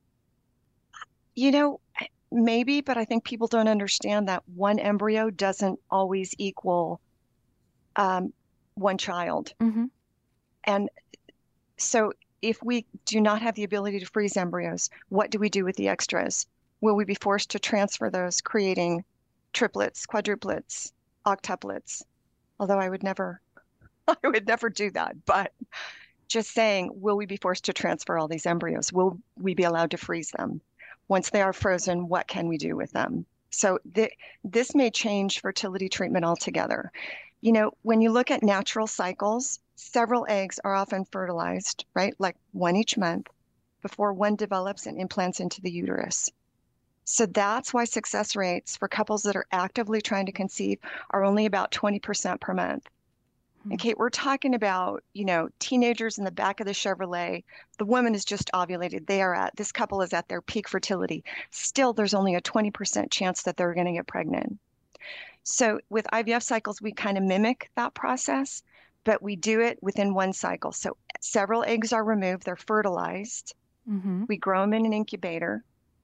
You know, maybe, but I think people don't understand that one embryo doesn't always equal um, one child. Mm-hmm. And so if we do not have the ability to freeze embryos, what do we do with the extras? Will we be forced to transfer those, creating triplets, quadruplets, octuplets? Although I would never, I would never do that. But just saying, will we be forced to transfer all these embryos? Will we be allowed to freeze them? Once they are frozen, what can we do with them? So th- this may change fertility treatment altogether. You know, when you look at natural cycles, several eggs are often fertilized, right? Like one each month before one develops and implants into the uterus. So that's why success rates for couples that are actively trying to conceive are only about twenty percent per month. And Kate, we're talking about, you know, teenagers in the back of the Chevrolet. The woman is just ovulated. They are at, this couple is at their peak fertility. Still, there's only a twenty percent chance that they're going to get pregnant. So with I V F cycles, we kind of mimic that process, but we do it within one cycle. So several eggs are removed, they're fertilized. Mm-hmm. We grow them in an incubator,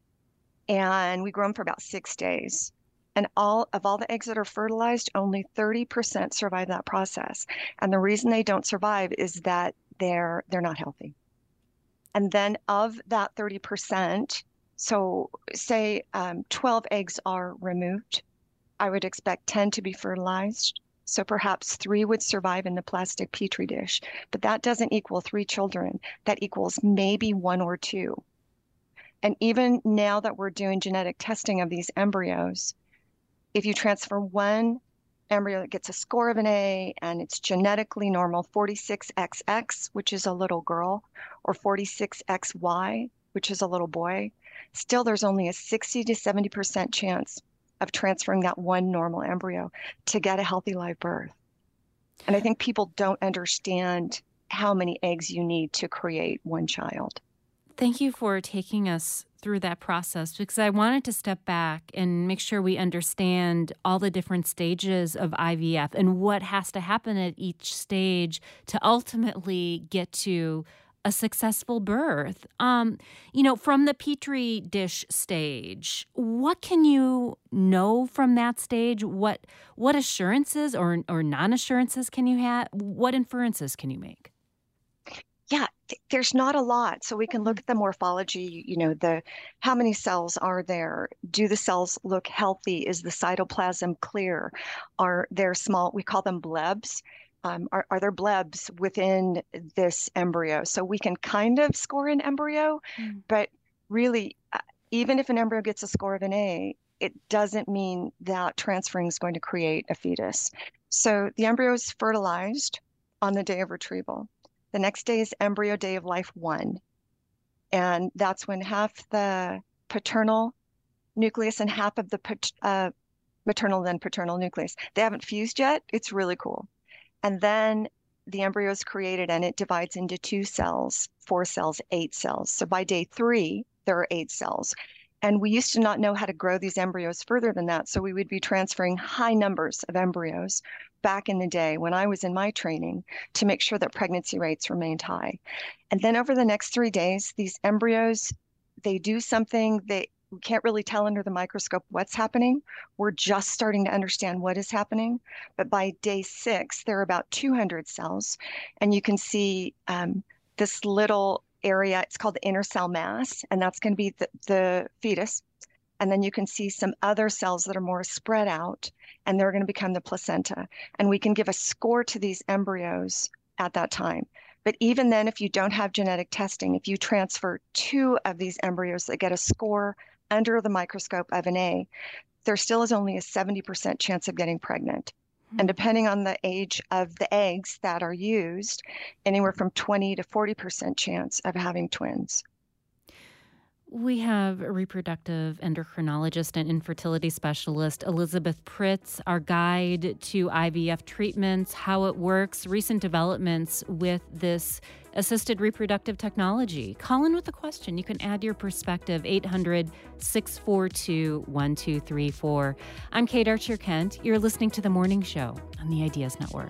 and we grow them for about six days. And all of all the eggs that are fertilized, only thirty percent survive that process. And the reason they don't survive is that they're they're not healthy. And then of that thirty percent, so say um, twelve eggs are removed, I would expect ten to be fertilized. So perhaps three would survive in the plastic petri dish, but that doesn't equal three children. That equals maybe one or two. And even now that we're doing genetic testing of these embryos, if you transfer one embryo that gets a score of an A and it's genetically normal, forty-six X X, which is a little girl, or forty-six X Y, which is a little boy, still there's only a sixty to seventy percent chance of transferring that one normal embryo to get a healthy live birth. And I think people don't understand how many eggs you need to create one child. Thank you for taking us through that process, because I wanted to step back and make sure we understand all the different stages of I V F and what has to happen at each stage to ultimately get to a successful birth. Um, you know, from the Petri dish stage, what can you know from that stage? What what assurances or or non-assurances can you have? What inferences can you make? Yeah, th- there's not a lot. So we can look at the morphology, you know, the how many cells are there? Do the cells look healthy? Is the cytoplasm clear? Are there small, we call them blebs. Um, are, are there blebs within this embryo? So we can kind of score an embryo, mm. but really, uh, even if an embryo gets a score of an A, it doesn't mean that transferring is going to create a fetus. So the embryo is fertilized on the day of retrieval. The next day is embryo day of life one. And that's when half the paternal nucleus and half of the uh, maternal then paternal nucleus, they haven't fused yet. It's really cool. And then the embryo is created and it divides into two cells, four cells, eight cells. So by day three, there are eight cells. And we used to not know how to grow these embryos further than that. So we would be transferring high numbers of embryos back in the day when I was in my training to make sure that pregnancy rates remained high. And then over the next three days, these embryos, they do something they we can't really tell under the microscope what's happening. We're just starting to understand what is happening. But by day six, there are about two hundred cells. And you can see um, this little area, it's called the inner cell mass, and that's going to be the, the fetus. And then you can see some other cells that are more spread out, and they're going to become the placenta. And we can give a score to these embryos at that time. But even then, if you don't have genetic testing, if you transfer two of these embryos that get a score under the microscope of an A, there still is only a seventy percent chance of getting pregnant. Mm-hmm. And depending on the age of the eggs that are used, anywhere from twenty to forty percent chance of having twins. We have a reproductive endocrinologist and infertility specialist, Elizabeth Pritz, our guide to I V F treatments, how it works, recent developments with this assisted reproductive technology. Call in with a question. You can add your perspective, eight hundred, six four two, one two three four. I'm Kate Archer-Kent. You're listening to The Morning Show on the Ideas Network.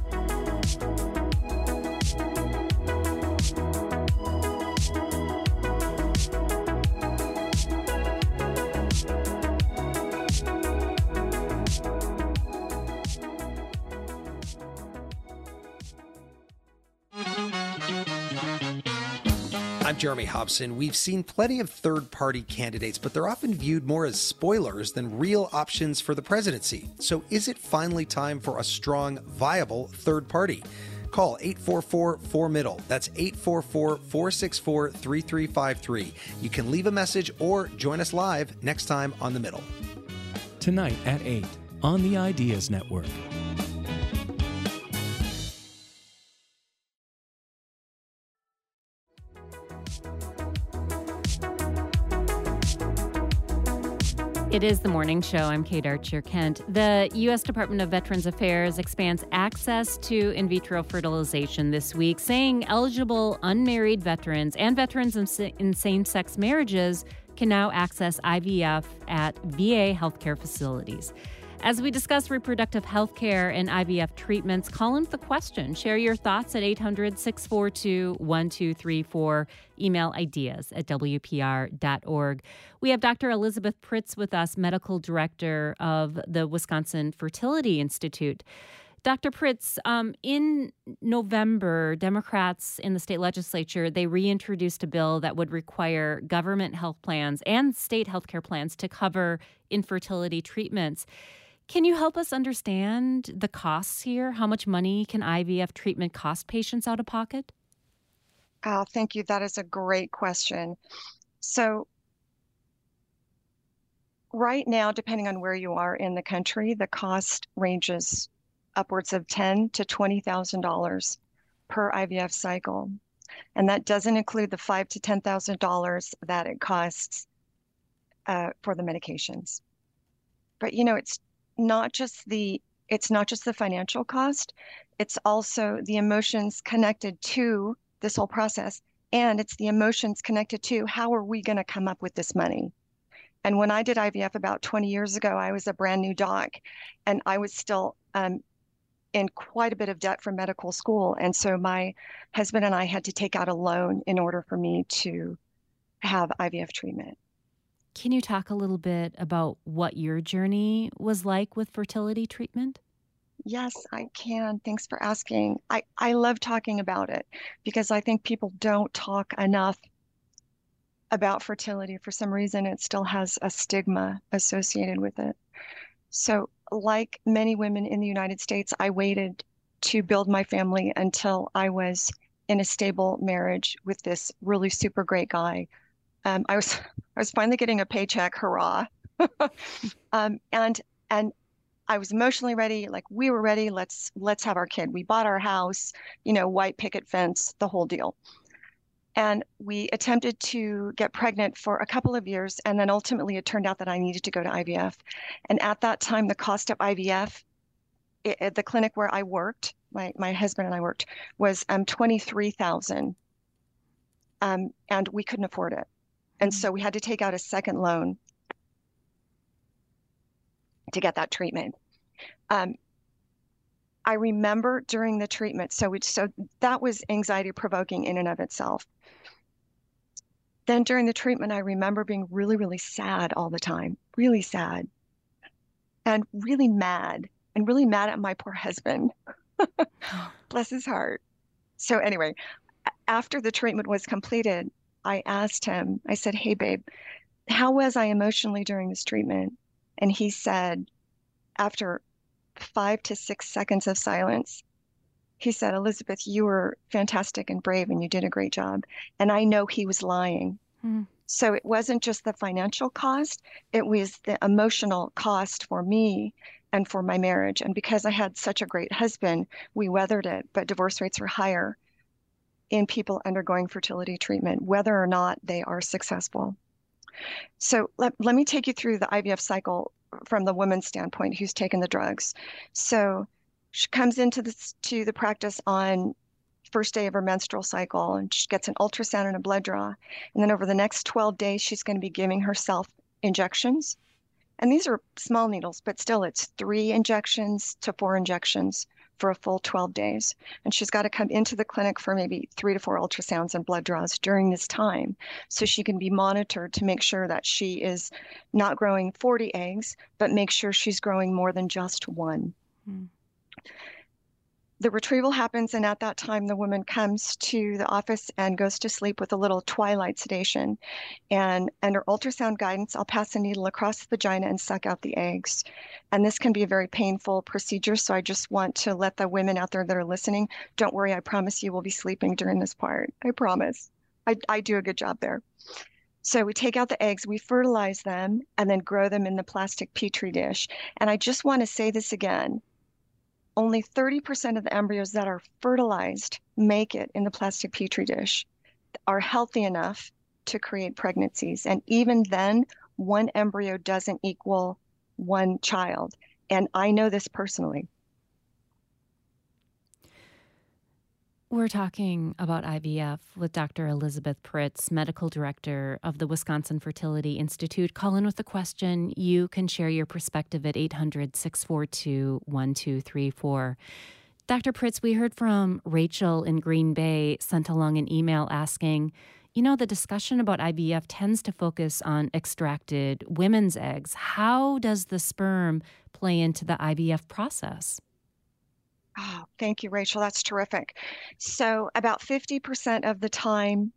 I'm Jeremy Hobson. We've seen plenty of third-party candidates, but they're often viewed more as spoilers than real options for the presidency. So is it finally time for a strong, viable third party? Call eight four four, four middle. That's eight four four, four six four, three three five three. You can leave a message or join us live next time on The Middle. Tonight at eight on the Ideas Network. It is the morning show. I'm Kate Archer Kent. The U S Department of Veterans Affairs expands access to in vitro fertilization this week, saying eligible unmarried veterans and veterans in same-sex marriages can now access I V F at V A healthcare facilities. As we discuss reproductive health care and I V F treatments, call in the question. Share your thoughts at eight hundred, six four two, one two three four. Email ideas at W P R dot org. We have Doctor Elizabeth Pritz with us, Medical Director of the Wisconsin Fertility Institute. Doctor Pritz, um, in November, Democrats in the state legislature, they reintroduced a bill that would require government health plans and state health care plans to cover infertility treatments. Can you help us understand the costs here? How much money can I V F treatment cost patients out of pocket? Oh, thank you. That is a great question. So right now, depending on where you are in the country, the cost ranges upwards of ten thousand to twenty thousand dollars per I V F cycle. And that doesn't include the five thousand to ten thousand dollars that it costs uh, for the medications. But, you know, it's not just the it's not just the financial cost, it's also the emotions connected to this whole process, and it's the emotions connected to how are we going to come up with this money. And when I did I V F about twenty years ago, I was a brand new doc, and I was still um, in quite a bit of debt from medical school, and so my husband and I had to take out a loan in order for me to have I V F treatment. Can you talk a little bit about what your journey was like with fertility treatment? Yes, I can. Thanks for asking. I, I love talking about it because I think people don't talk enough about fertility. For some reason, it still has a stigma associated with it. So, like many women in the United States, I waited to build my family until I was in a stable marriage with this really super great guy. Um, I was I was finally getting a paycheck, hurrah. um, and and I was emotionally ready, like we were ready, let's let's have our kid. We bought our house, you know, white picket fence, the whole deal. And we attempted to get pregnant for a couple of years, and then ultimately it turned out that I needed to go to I V F. And at that time, the cost of I V F it, at the clinic where I worked, my, my husband and I worked, was um, twenty-three thousand dollars. Um, and we couldn't afford it. And so we had to take out a second loan to get that treatment. Um, I remember during the treatment, so we, so that was anxiety provoking in and of itself. Then during the treatment, I remember being really, really sad all the time, really sad, and really mad, and really mad at my poor husband. Bless his heart. So anyway, after the treatment was completed, I asked him, I said, hey, babe, how was I emotionally during this treatment? And he said, after five to six seconds of silence, he said, Elizabeth, you were fantastic and brave and you did a great job. And I know he was lying. Hmm. So it wasn't just the financial cost, it was the emotional cost for me and for my marriage. And because I had such a great husband, we weathered it, but divorce rates were higher in people undergoing fertility treatment, whether or not they are successful. So let, let me take you through the I V F cycle from the woman's standpoint who's taken the drugs. So she comes into this, to the practice on first day of her menstrual cycle, and she gets an ultrasound and a blood draw. And then over the next twelve days, she's going to be giving herself injections. And these are small needles, but still it's three injections to four injections for a full twelve days. And she's got to come into the clinic for maybe three to four ultrasounds and blood draws during this time, so she can be monitored to make sure that she is not growing forty eggs, but make sure she's growing more than just one. Hmm. The retrieval happens, and at that time, the woman comes to the office and goes to sleep with a little twilight sedation. And under ultrasound guidance, I'll pass a needle across the vagina and suck out the eggs. And this can be a very painful procedure, so I just want to let the women out there that are listening, don't worry, I promise you will be sleeping during this part. I promise. I, I do a good job there. So we take out the eggs, we fertilize them, and then grow them in the plastic Petri dish. And I just want to say this again. Only thirty percent of the embryos that are fertilized make it in the plastic Petri dish, are healthy enough to create pregnancies. And even then, one embryo doesn't equal one child. And I know this personally. We're talking about I V F with Doctor Elizabeth Pritz, Medical Director of the Wisconsin Fertility Institute. Call in with a question. You can share your perspective at eight hundred, six four two, one two three four. Doctor Pritz, we heard from Rachel in Green Bay, sent along an email asking, you know, the discussion about I V F tends to focus on extracted women's eggs. How does the sperm play into the I V F process? Oh, thank you, Rachel. That's terrific. So about fifty percent of the time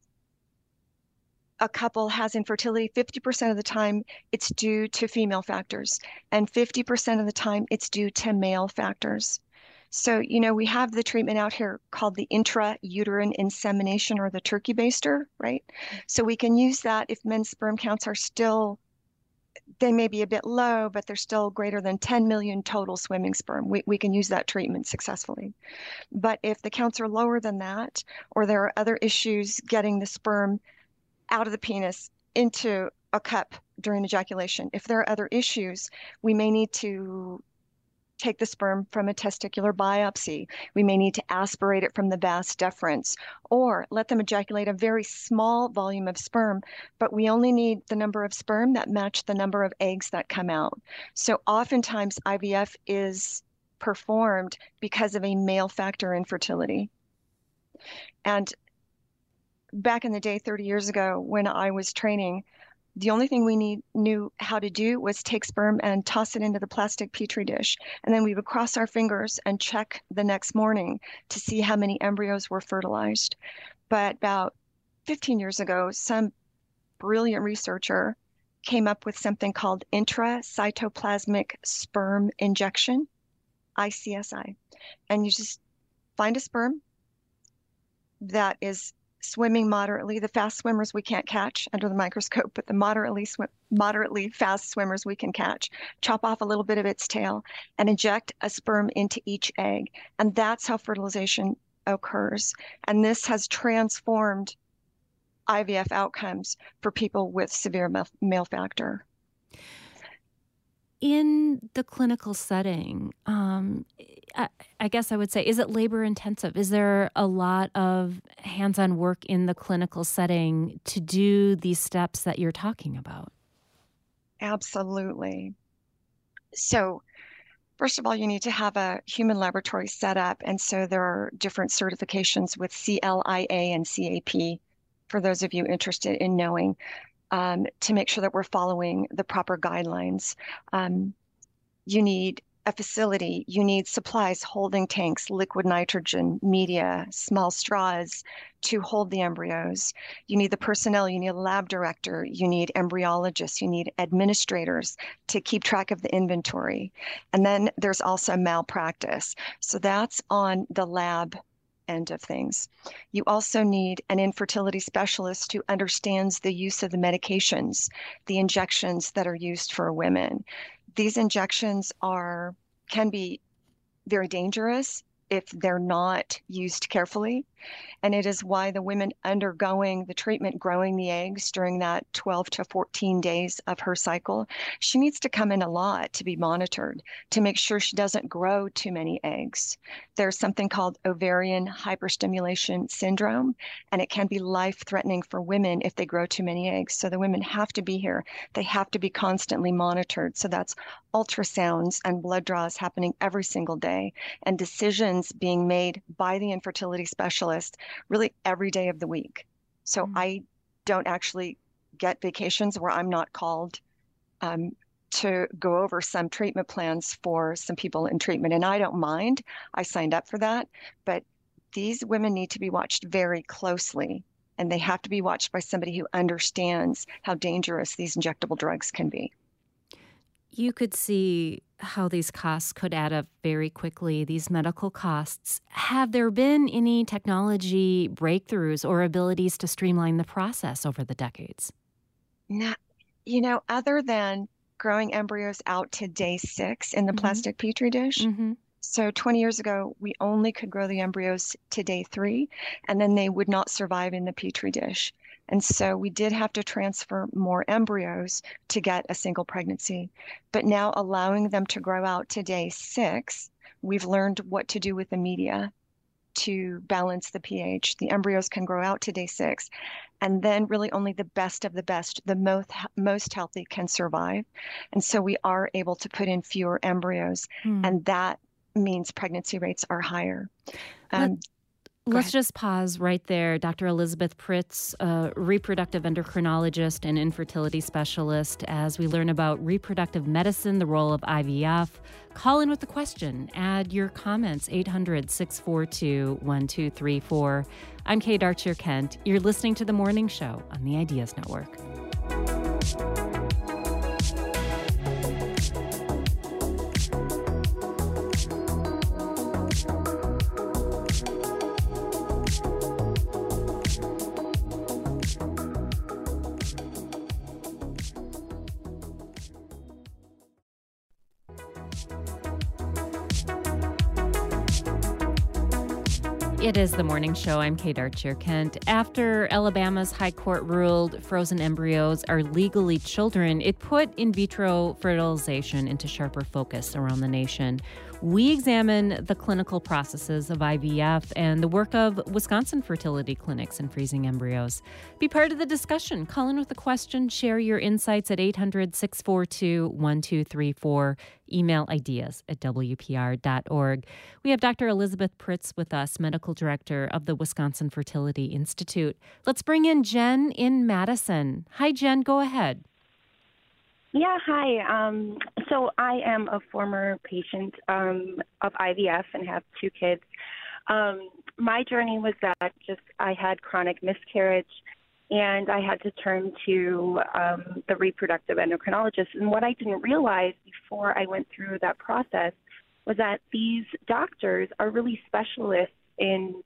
a couple has infertility, fifty percent of the time it's due to female factors, and fifty percent of the time it's due to male factors. So, you know, we have the treatment out here called the intrauterine insemination, or the turkey baster, right? So we can use that if men's sperm counts are still, they may be a bit low, but they're still greater than ten million total swimming sperm. We, we can use that treatment successfully. But if the counts are lower than that, or there are other issues getting the sperm out of the penis into a cup during ejaculation, if there are other issues, we may need to take the sperm from a testicular biopsy. We may need to aspirate it from the vas deferens, or let them ejaculate a very small volume of sperm, but we only need the number of sperm that match the number of eggs that come out. So oftentimes I V F is performed because of a male factor infertility. And back in the day, thirty years ago, when I was training, the only thing we need, knew how to do was take sperm and toss it into the plastic petri dish. And then we would cross our fingers and check the next morning to see how many embryos were fertilized. But about fifteen years ago, some brilliant researcher came up with something called intracytoplasmic sperm injection, I C S I. And you just find a sperm that is swimming moderately. The fast swimmers we can't catch under the microscope, but the moderately swim, moderately fast swimmers we can catch. Chop off a little bit of its tail and inject a sperm into each egg. And that's how fertilization occurs. And this has transformed I V F outcomes for people with severe male factor. In the clinical setting, um, I, I guess I would say, is it labor intensive? Is there a lot of hands-on work in the clinical setting to do these steps that you're talking about? Absolutely. So first of all, you need to have a human laboratory set up. And so there are different certifications with C L I A and C A P, for those of you interested in knowing. Um, to make sure that we're following the proper guidelines. Um, you need a facility, you need supplies, holding tanks, liquid nitrogen, media, small straws to hold the embryos. You need the personnel, you need a lab director, you need embryologists, you need administrators to keep track of the inventory. And then there's also malpractice. So that's on the lab end of things. You also need an infertility specialist who understands the use of the medications, the injections that are used for women. These injections are can be very dangerous if they're not used carefully. And it is why the women undergoing the treatment, growing the eggs during that twelve to fourteen days of her cycle, she needs to come in a lot to be monitored to make sure she doesn't grow too many eggs. There's something called ovarian hyperstimulation syndrome, and it can be life-threatening for women if they grow too many eggs. So the women have to be here. They have to be constantly monitored. So that's ultrasounds and blood draws happening every single day, and decisions being made by the infertility specialist really every day of the week. So mm-hmm. I don't actually get vacations where I'm not called um, to go over some treatment plans for some people in treatment. And I don't mind. I signed up for that. But these women need to be watched very closely, and they have to be watched by somebody who understands how dangerous these injectable drugs can be. You could see how these costs could add up very quickly, these medical costs. Have there been any technology breakthroughs or abilities to streamline the process over the decades? Not, you know, other than growing embryos out to day six in the mm-hmm. plastic petri dish. Mm-hmm. So twenty years ago, we only could grow the embryos to day three, and then they would not survive in the petri dish. And so we did have to transfer more embryos to get a single pregnancy. But now allowing them to grow out to day six, we've learned what to do with the media to balance the pH. The embryos can grow out to day six, and then really only the best of the best, the most, most healthy can survive. And so we are able to put in fewer embryos, hmm. and that means pregnancy rates are higher. Um, Let's just pause right there. Doctor Elizabeth Pritz, a reproductive endocrinologist and infertility specialist, as we learn about reproductive medicine, the role of I V F. Call in with the question. Add your comments, eight hundred, six four two, one two three four. I'm Kate Archer-Kent. You're listening to The Morning Show on the Ideas Network. It is The Morning Show. I'm Kate Archer-Kent. After Alabama's High Court ruled frozen embryos are legally children, it put in vitro fertilization into sharper focus around the nation. We examine the clinical processes of I V F and the work of Wisconsin fertility clinics in freezing embryos. Be part of the discussion. Call in with a question. Share your insights at eight hundred, six four two, one two three four. Email ideas at w p r dot org. We have Doctor Elizabeth Pritz with us, Medical Director of the Wisconsin Fertility Institute. Let's bring in Jen in Madison. Hi, Jen. Go ahead. Yeah, hi. Um, so I am a former patient um, of I V F and have two kids. Um, my journey was that just I had chronic miscarriage, and I had to turn to um, the reproductive endocrinologist. And what I didn't realize before I went through that process was that these doctors are really specialists in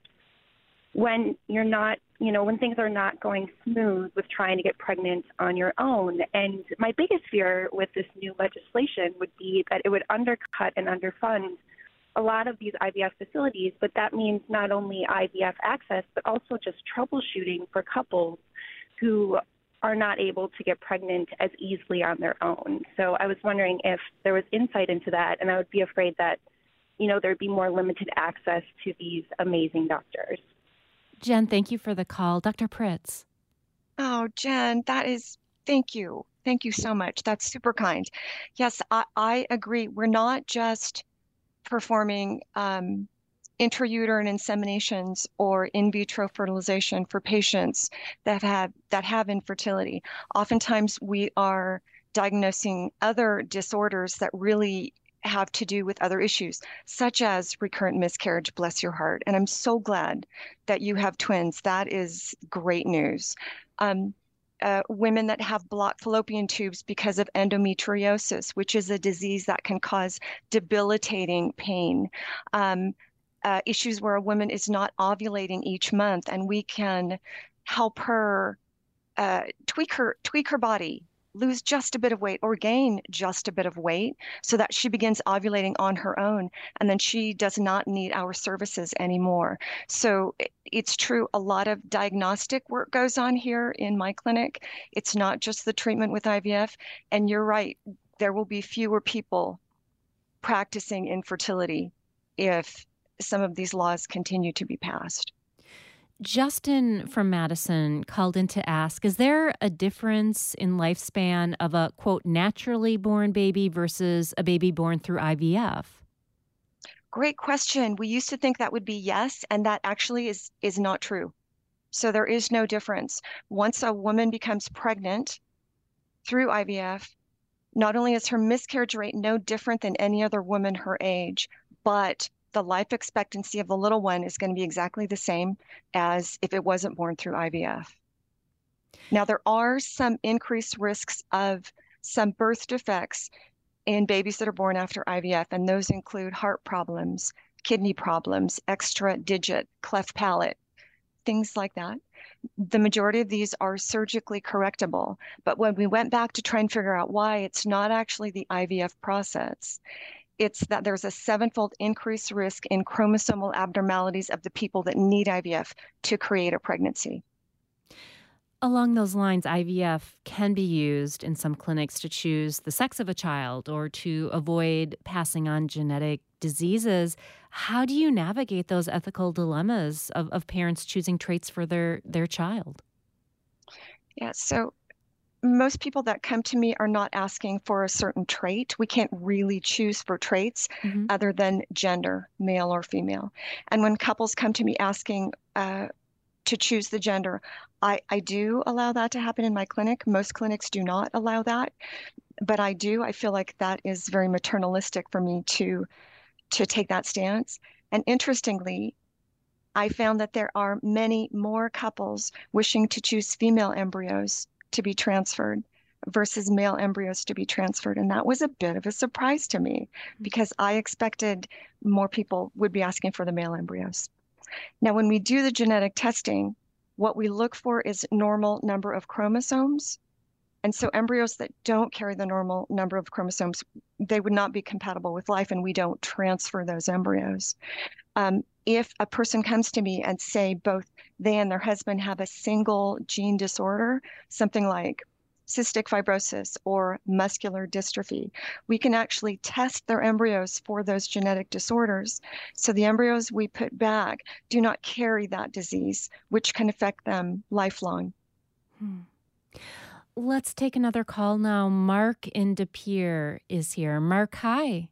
when you're not, you know, when things are not going smooth with trying to get pregnant on your own. And my biggest fear with this new legislation would be that it would undercut and underfund a lot of these I V F facilities, but that means not only I V F access, but also just troubleshooting for couples who are not able to get pregnant as easily on their own. So I was wondering if there was insight into that, and I would be afraid that, you know, there'd be more limited access to these amazing doctors. Jen, thank you for the call. Doctor Pritz. Oh, Jen, that is, thank you. Thank you so much. That's super kind. Yes, I, I agree. We're not just performing um, intrauterine inseminations or in vitro fertilization for patients that have that have infertility. Oftentimes we are diagnosing other disorders that really have to do with other issues, such as recurrent miscarriage, bless your heart. And I'm so glad that you have twins. That is great news. Um, uh, women that have blocked fallopian tubes because of endometriosis, which is a disease that can cause debilitating pain. Um, uh, issues where a woman is not ovulating each month, and we can help her uh, tweak her tweak her body, lose just a bit of weight or gain just a bit of weight so that she begins ovulating on her own, and then she does not need our services anymore. So it's true, a lot of diagnostic work goes on here in my clinic. It's not just the treatment with I V F, and you're right, there will be fewer people practicing infertility if some of these laws continue to be passed. Justin from Madison called in to ask, is there a difference in lifespan of a, quote, naturally born baby versus a baby born through I V F? Great question. We used to think that would be yes, and that actually is, is not true. So there is no difference. Once a woman becomes pregnant through I V F, not only is her miscarriage rate no different than any other woman her age, but the life expectancy of the little one is going to be exactly the same as if it wasn't born through I V F. Now, there are some increased risks of some birth defects in babies that are born after I V F, and those include heart problems, kidney problems, extra digit, cleft palate, things like that. The majority of these are surgically correctable, but when we went back to try and figure out why, it's not actually the I V F process. It's that there's a sevenfold increased risk in chromosomal abnormalities of the people that need I V F to create a pregnancy. Along those lines, I V F can be used in some clinics to choose the sex of a child or to avoid passing on genetic diseases. How do you navigate those ethical dilemmas of, of parents choosing traits for their, their child? Yeah, so most people that come to me are not asking for a certain trait. We can't really choose for traits Mm-hmm. other than gender, male or female. And when couples come to me asking uh, to choose the gender, I, I do allow that to happen in my clinic. Most clinics do not allow that, but I do. I feel like that is very maternalistic for me to to take that stance. And interestingly, I found that there are many more couples wishing to choose female embryos to be transferred versus male embryos to be transferred. And that was a bit of a surprise to me because I expected more people would be asking for the male embryos. Now, when we do the genetic testing, what we look for is normal number of chromosomes. And so embryos that don't carry the normal number of chromosomes, they would not be compatible with life, and we don't transfer those embryos. Um, if a person comes to me and say both they and their husband have a single gene disorder, something like cystic fibrosis or muscular dystrophy, we can actually test their embryos for those genetic disorders. So the embryos we put back do not carry that disease, which can affect them lifelong. Hmm. Let's take another call now. Mark in De Pere is here. Mark, hi.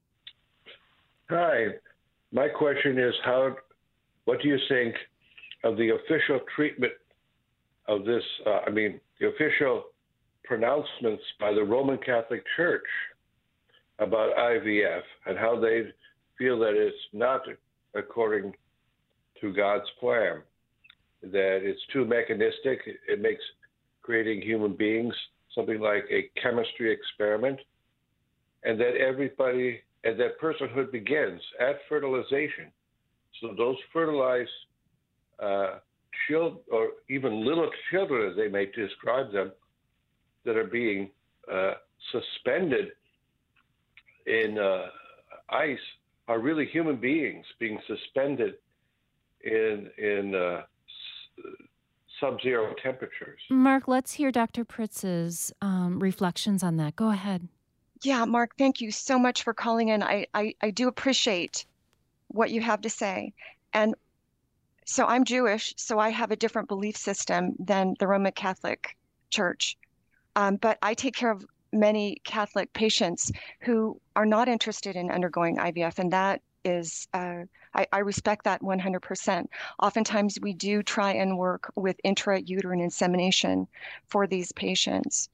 Hi. My question is, how? What do you think of the official treatment of this? Uh, I mean, the official pronouncements by the Roman Catholic Church about I V F and how they feel that it's not according to God's plan, that it's too mechanistic. It makes creating human beings something like a chemistry experiment, and that everybody and that personhood begins at fertilization. So those fertilized uh, children, or even little children, as they may describe them, that are being uh, suspended in uh, ice are really human beings being suspended in in uh, sub-zero temperatures. Mark, let's hear Doctor Pritz's um, reflections on that. Go ahead. Yeah, Mark, thank you so much for calling in. I, I, I do appreciate what you have to say. And so I'm Jewish, so I have a different belief system than the Roman Catholic Church. Um, but I take care of many Catholic patients who are not interested in undergoing I V F, and that is, uh, I, I respect that one hundred percent. Oftentimes we do try and work with intrauterine insemination for these patients.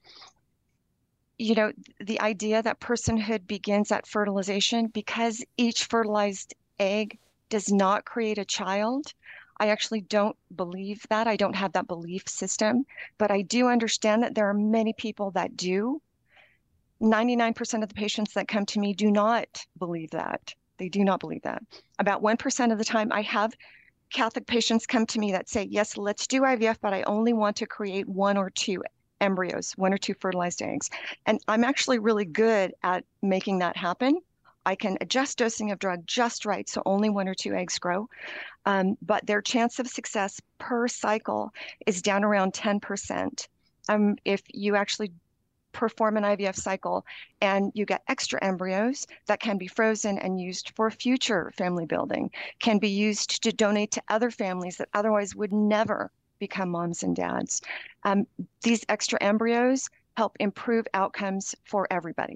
You know, the idea that personhood begins at fertilization, because each fertilized egg does not create a child, I actually don't believe that. I don't have that belief system, but I do understand that there are many people that do. ninety-nine percent of the patients that come to me do not believe that. They do not believe that. About one percent of the time, I have Catholic patients come to me that say, yes, let's do I V F, but I only want to create one or two embryos, one or two fertilized eggs. And I'm actually really good at making that happen. I can adjust dosing of drug just right, so only one or two eggs grow. Um, but their chance of success per cycle is down around ten percent. Um, if you actually perform an I V F cycle and you get extra embryos that can be frozen and used for future family building, can be used to donate to other families that otherwise would never become moms and dads. Um, these extra embryos help improve outcomes for everybody.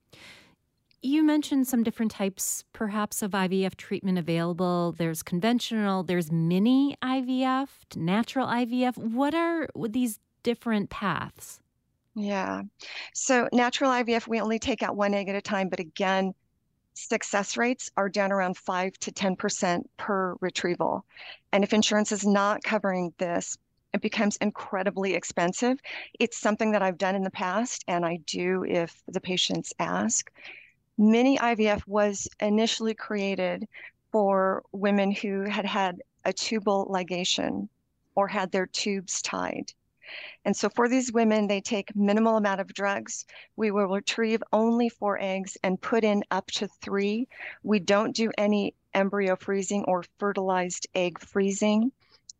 You mentioned some different types, perhaps, of I V F treatment available. There's conventional, there's mini I V F, natural I V F. What are these different paths? Yeah. So natural I V F, we only take out one egg at a time, but again, success rates are down around five to ten percent per retrieval. And if insurance is not covering this, it becomes incredibly expensive. It's something that I've done in the past, and I do if the patients ask. Mini I V F was initially created for women who had had a tubal ligation or had their tubes tied. And so for these women, they take minimal amount of drugs. We will retrieve only four eggs and put in up to three. We don't do any embryo freezing or fertilized egg freezing.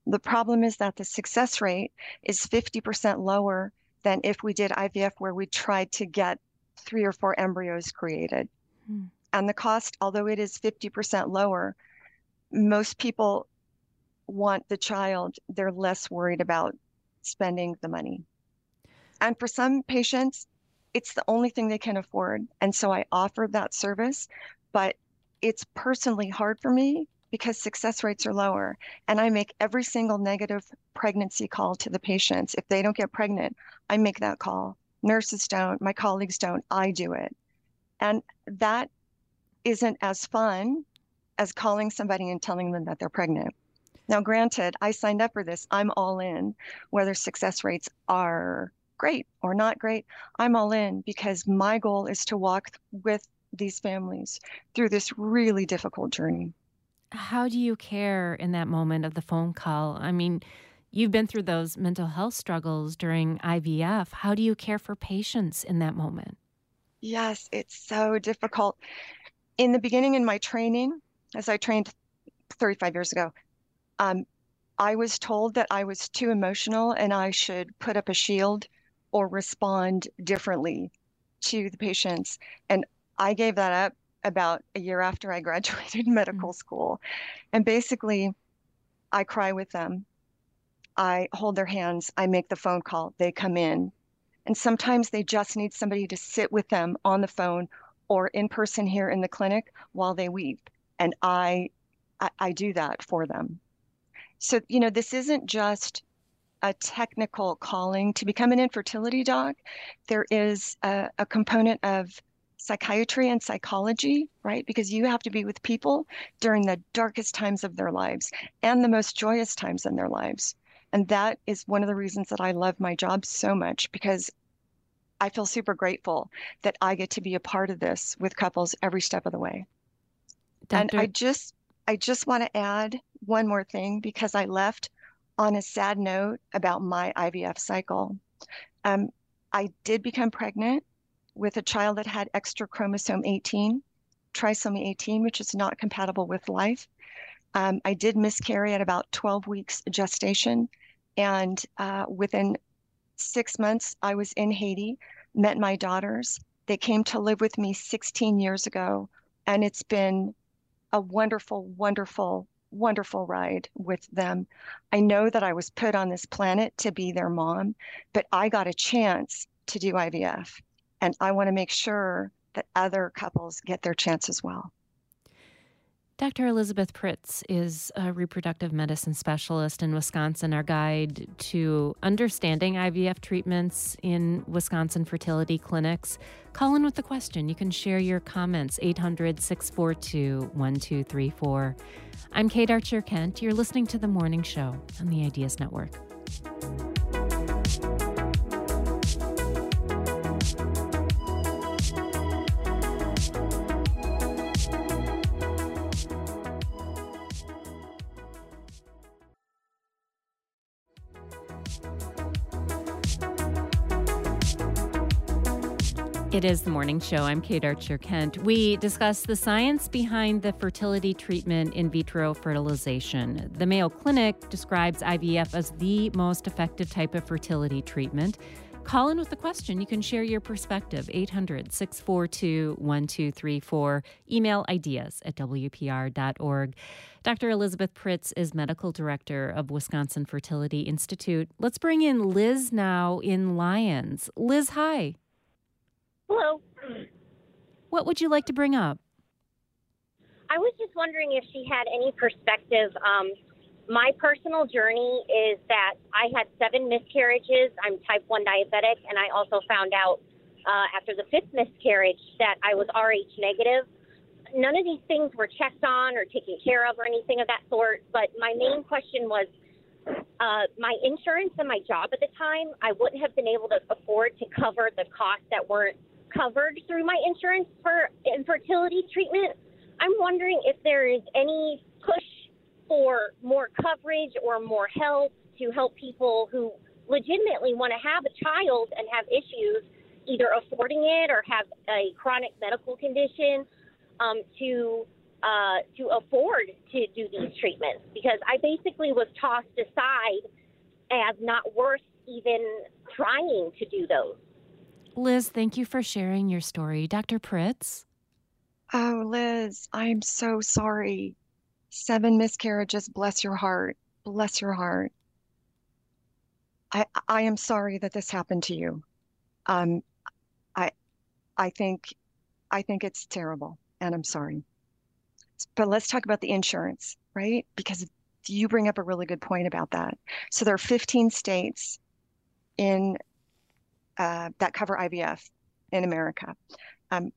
The problem is that the success rate is fifty percent lower than if we did I V F where we tried to get three or four embryos created. Hmm. And the cost, although it is fifty percent lower, most people want the child. They're less worried about spending the money. And for some patients, it's the only thing they can afford. And so I offer that service, but it's personally hard for me because success rates are lower. And I make every single negative pregnancy call to the patients. If they don't get pregnant, I make that call. Nurses don't, my colleagues don't, I do it. And that isn't as fun as calling somebody and telling them that they're pregnant. Now, granted, I signed up for this. I'm all in, whether success rates are great or not great. I'm all in because my goal is to walk with these families through this really difficult journey. How do you care in that moment of the phone call? I mean, you've been through those mental health struggles during I V F. How do you care for patients in that moment? Yes, it's so difficult. In the beginning, in my training, as I trained thirty-five years ago, um, I was told that I was too emotional and I should put up a shield or respond differently to the patients. And I gave that up about a year after I graduated medical mm-hmm. school. And basically, I cry with them. I hold their hands. I make the phone call. They come in. And sometimes they just need somebody to sit with them on the phone or in person here in the clinic while they weep. And I, I, I do that for them. So, you know, this isn't just a technical calling. To become an infertility doc, there is a, a component of psychiatry and psychology, right? Because you have to be with people during the darkest times of their lives and the most joyous times in their lives. And that is one of the reasons that I love my job so much, because I feel super grateful that I get to be a part of this with couples every step of the way. Doctor And I just, I just want to add one more thing, because I left on a sad note about my I V F cycle. Um, I did become pregnant with a child that had extra chromosome eighteen, trisomy eighteen, which is not compatible with life. Um, I did miscarry at about twelve weeks gestation. And uh, within six months, I was in Haiti, met my daughters. They came to live with me sixteen years ago. And it's been a wonderful, wonderful, wonderful ride with them. I know that I was put on this planet to be their mom, but I got a chance to do I V F. And I want to make sure that other couples get their chance as well. Doctor Elizabeth Pritz is a reproductive medicine specialist in Wisconsin, our guide to understanding I V F treatments in Wisconsin fertility clinics. Call in with the question. You can share your comments, eight hundred, six four two, one two three four. I'm Kate Archer-Kent. You're listening to The Morning Show on the Ideas Network. It is The Morning Show. I'm Kate Archer-Kent. We discuss the science behind the fertility treatment in vitro fertilization. The Mayo Clinic describes I V F as the most effective type of fertility treatment. Call in with the question. You can share your perspective, eight hundred, six four two, one two three four. Email ideas at w p r dot org. Doctor Elizabeth Pritz is medical director of Wisconsin Fertility Institute. Let's bring in Liz now in Lyons. Liz, hi. Hello. What would you like to bring up? I was just wondering if she had any perspective. Um, my personal journey is that I had seven miscarriages. I'm type one diabetic, and I also found out uh, after the fifth miscarriage that I was R H negative. None of these things were checked on or taken care of or anything of that sort, but my main question was uh, my insurance and my job at the time. I wouldn't have been able to afford to cover the costs that weren't covered through my insurance for infertility treatment. I'm wondering if there is any push for more coverage or more help to help people who legitimately want to have a child and have issues, either affording it or have a chronic medical condition, um, to uh, to afford to do these treatments, because I basically was tossed aside as not worth even trying to do those. Liz, thank you for sharing your story. Doctor Pritz? Oh, Liz, I'm so sorry. Seven miscarriages, bless your heart. Bless your heart. I I am sorry that this happened to you. Um, I I think I think it's terrible, and I'm sorry. But let's talk about the insurance, right? Because you bring up a really good point about that. So there are fifteen states in uh, that cover I V F in America, um,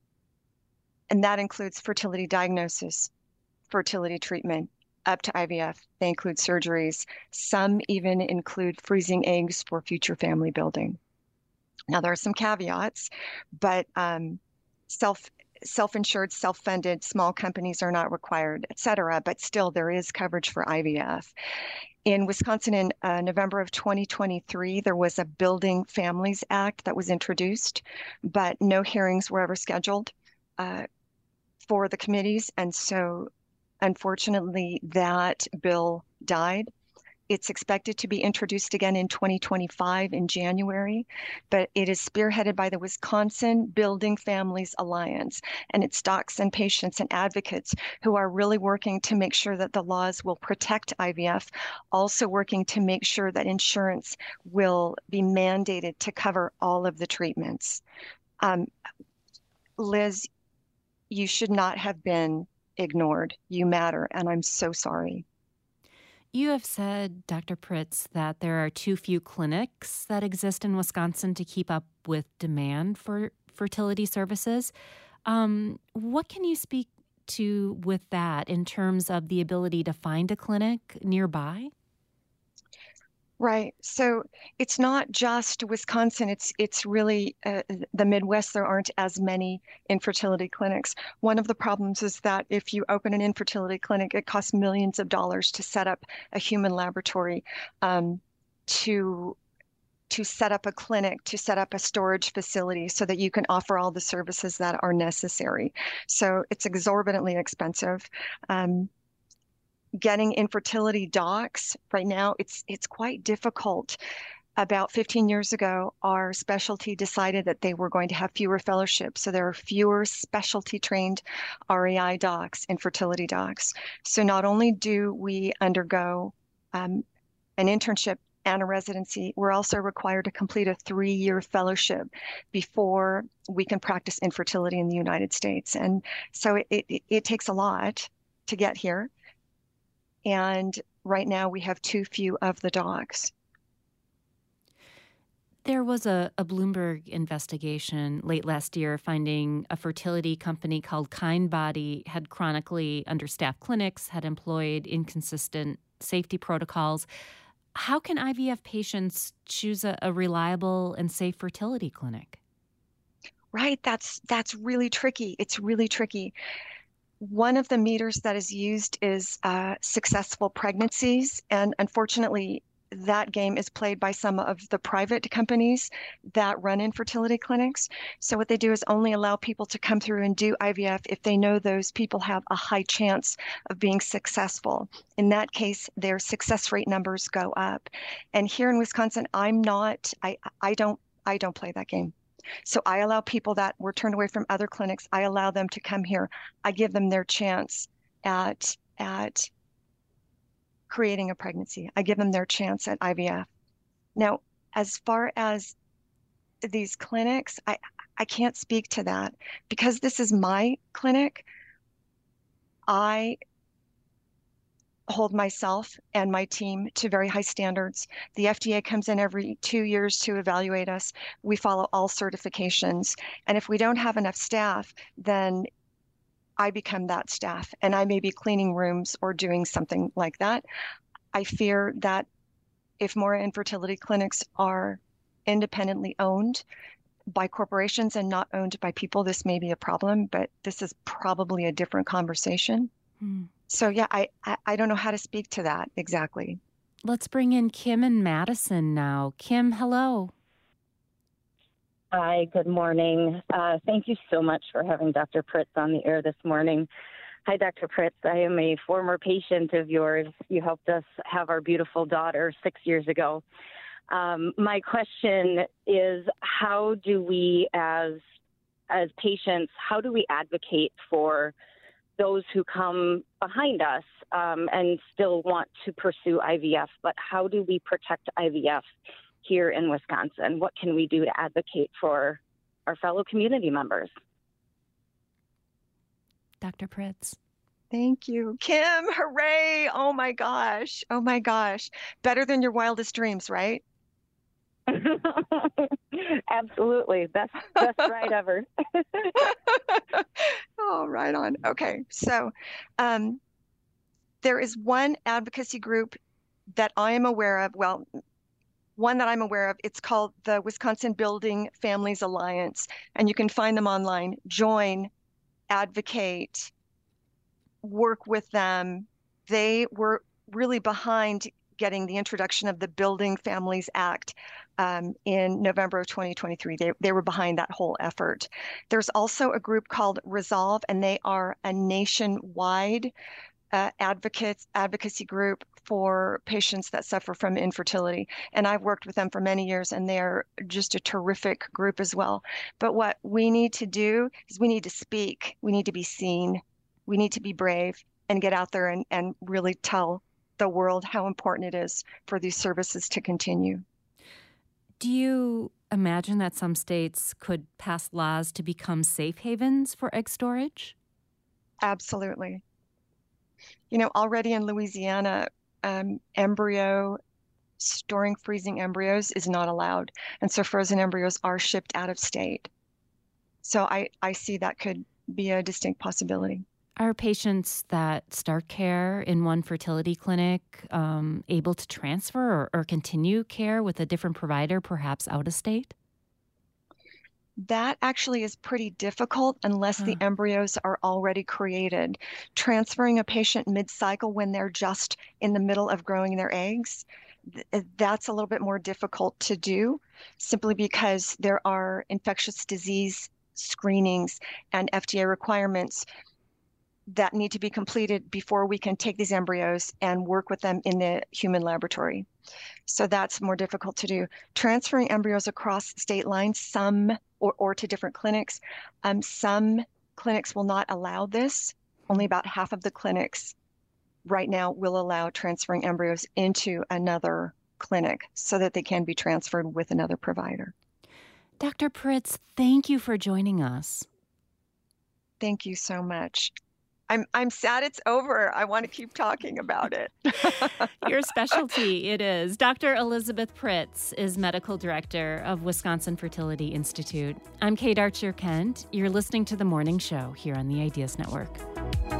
and that includes fertility diagnosis, fertility treatment, up to I V F. They include surgeries. Some even include freezing eggs for future family building. Now, there are some caveats, but um, self self-insured, self-funded, small companies are not required, et cetera. But still, there is coverage for I V F. In Wisconsin, in uh, November of twenty twenty-three, there was a Building Families Act that was introduced, but no hearings were ever scheduled uh, for the committees. And so, unfortunately, that bill died. It's expected to be introduced again in twenty twenty-five in January, but it is spearheaded by the Wisconsin Building Families Alliance, and it's docs and patients and advocates who are really working to make sure that the laws will protect I V F, also working to make sure that insurance will be mandated to cover all of the treatments. Um, Liz, you should not have been ignored. You matter, and I'm so sorry. You have said, Doctor Pritz, that there are too few clinics that exist in Wisconsin to keep up with demand for fertility services. Um, what can you speak to with that in terms of the ability to find a clinic nearby? Right. So it's not just Wisconsin. It's it's really uh, the Midwest. There aren't as many infertility clinics. One of the problems is that if you open an infertility clinic, it costs millions of dollars to set up a human laboratory, um, to to set up a clinic, to set up a storage facility so that you can offer all the services that are necessary. So it's exorbitantly expensive. Um, Getting infertility docs right now, it's it's quite difficult. About fifteen years ago, our specialty decided that they were going to have fewer fellowships. So there are fewer specialty trained R E I docs, infertility docs. So not only do we undergo um, an internship and a residency, we're also required to complete a three-year fellowship before we can practice infertility in the United States. And so it, it, it takes a lot to get here. And right now we have too few of the docs. There was a, a Bloomberg investigation late last year finding a fertility company called Kindbody had chronically understaffed clinics, had employed inconsistent safety protocols. How can I V F patients choose a, a reliable and safe fertility clinic? Right, that's that's really tricky. It's really tricky. One of the meters that is used is uh, successful pregnancies, and unfortunately, that game is played by some of the private companies that run infertility clinics. So what they do is only allow people to come through and do I V F if they know those people have a high chance of being successful. In that case, their success rate numbers go up. And here in Wisconsin, I'm not, I, I don't, I don't play that game. So I allow people that were turned away from other clinics, I allow them to come here. I give them their chance at, at creating a pregnancy. I give them their chance at I V F. Now, as far as these clinics, I, I can't speak to that. Because this is my clinic, I hold myself and my team to very high standards. The F D A comes in every two years to evaluate us. We follow all certifications. And if we don't have enough staff, then I become that staff, and I may be cleaning rooms or doing something like that. I fear that if more infertility clinics are independently owned by corporations and not owned by people, this may be a problem, but this is probably a different conversation. Hmm. So yeah, I, I, I don't know how to speak to that exactly. Let's bring in Kim and Madison now. Kim, hello. Hi, good morning. Uh, thank you so much for having Doctor Pritz on the air this morning. Hi, Doctor Pritz. I am a former patient of yours. You helped us have our beautiful daughter six years ago. Um, my question is, how do we, as as patients, how do we advocate for those who come behind us um, and still want to pursue I V F, but how do we protect I V F here in Wisconsin? What can we do to advocate for our fellow community members? Doctor Pritz. Thank you. Kim, hooray. Oh my gosh. Oh my gosh. Better than your wildest dreams, right? Absolutely. Best, best ride ever. Oh, right on. Okay. So um, there is one advocacy group that I am aware of. Well, one that I'm aware of. It's called the Wisconsin Building Families Alliance, and you can find them online. Join, advocate, work with them. They were really behind getting the introduction of the Building Families Act um, in November of twenty twenty-three. They, they were behind that whole effort. There's also a group called Resolve, and they are a nationwide uh, advocates advocacy group for patients that suffer from infertility. And I've worked with them for many years, and they're just a terrific group as well. But what we need to do is we need to speak. We need to be seen. We need to be brave and get out there and, and really tell the world how important it is for these services to continue. Do you imagine that some states could pass laws to become safe havens for egg storage? Absolutely. You know, already in Louisiana, um, embryo storing freezing embryos is not allowed. And so frozen embryos are shipped out of state. So I, I see that could be a distinct possibility. Are patients that start care in one fertility clinic um, able to transfer or, or continue care with a different provider, perhaps out of state? That actually is pretty difficult unless the embryos are already created. Transferring a patient mid-cycle when they're just in the middle of growing their eggs, th- that's a little bit more difficult to do, simply because there are infectious disease screenings and F D A requirements that need to be completed before we can take these embryos and work with them in the human laboratory. So that's more difficult to do. Transferring embryos across state lines, some or, or to different clinics, um, some clinics will not allow this. Only about half of the clinics right now will allow transferring embryos into another clinic so that they can be transferred with another provider. Doctor Pritz, thank you for joining us. Thank you so much. I'm I'm sad it's over. I want to keep talking about it. Your specialty, it is. Doctor Elizabeth Pritz is Medical Director of Wisconsin Fertility Institute. I'm Kate Archer-Kent. You're listening to The Morning Show here on the Ideas Network.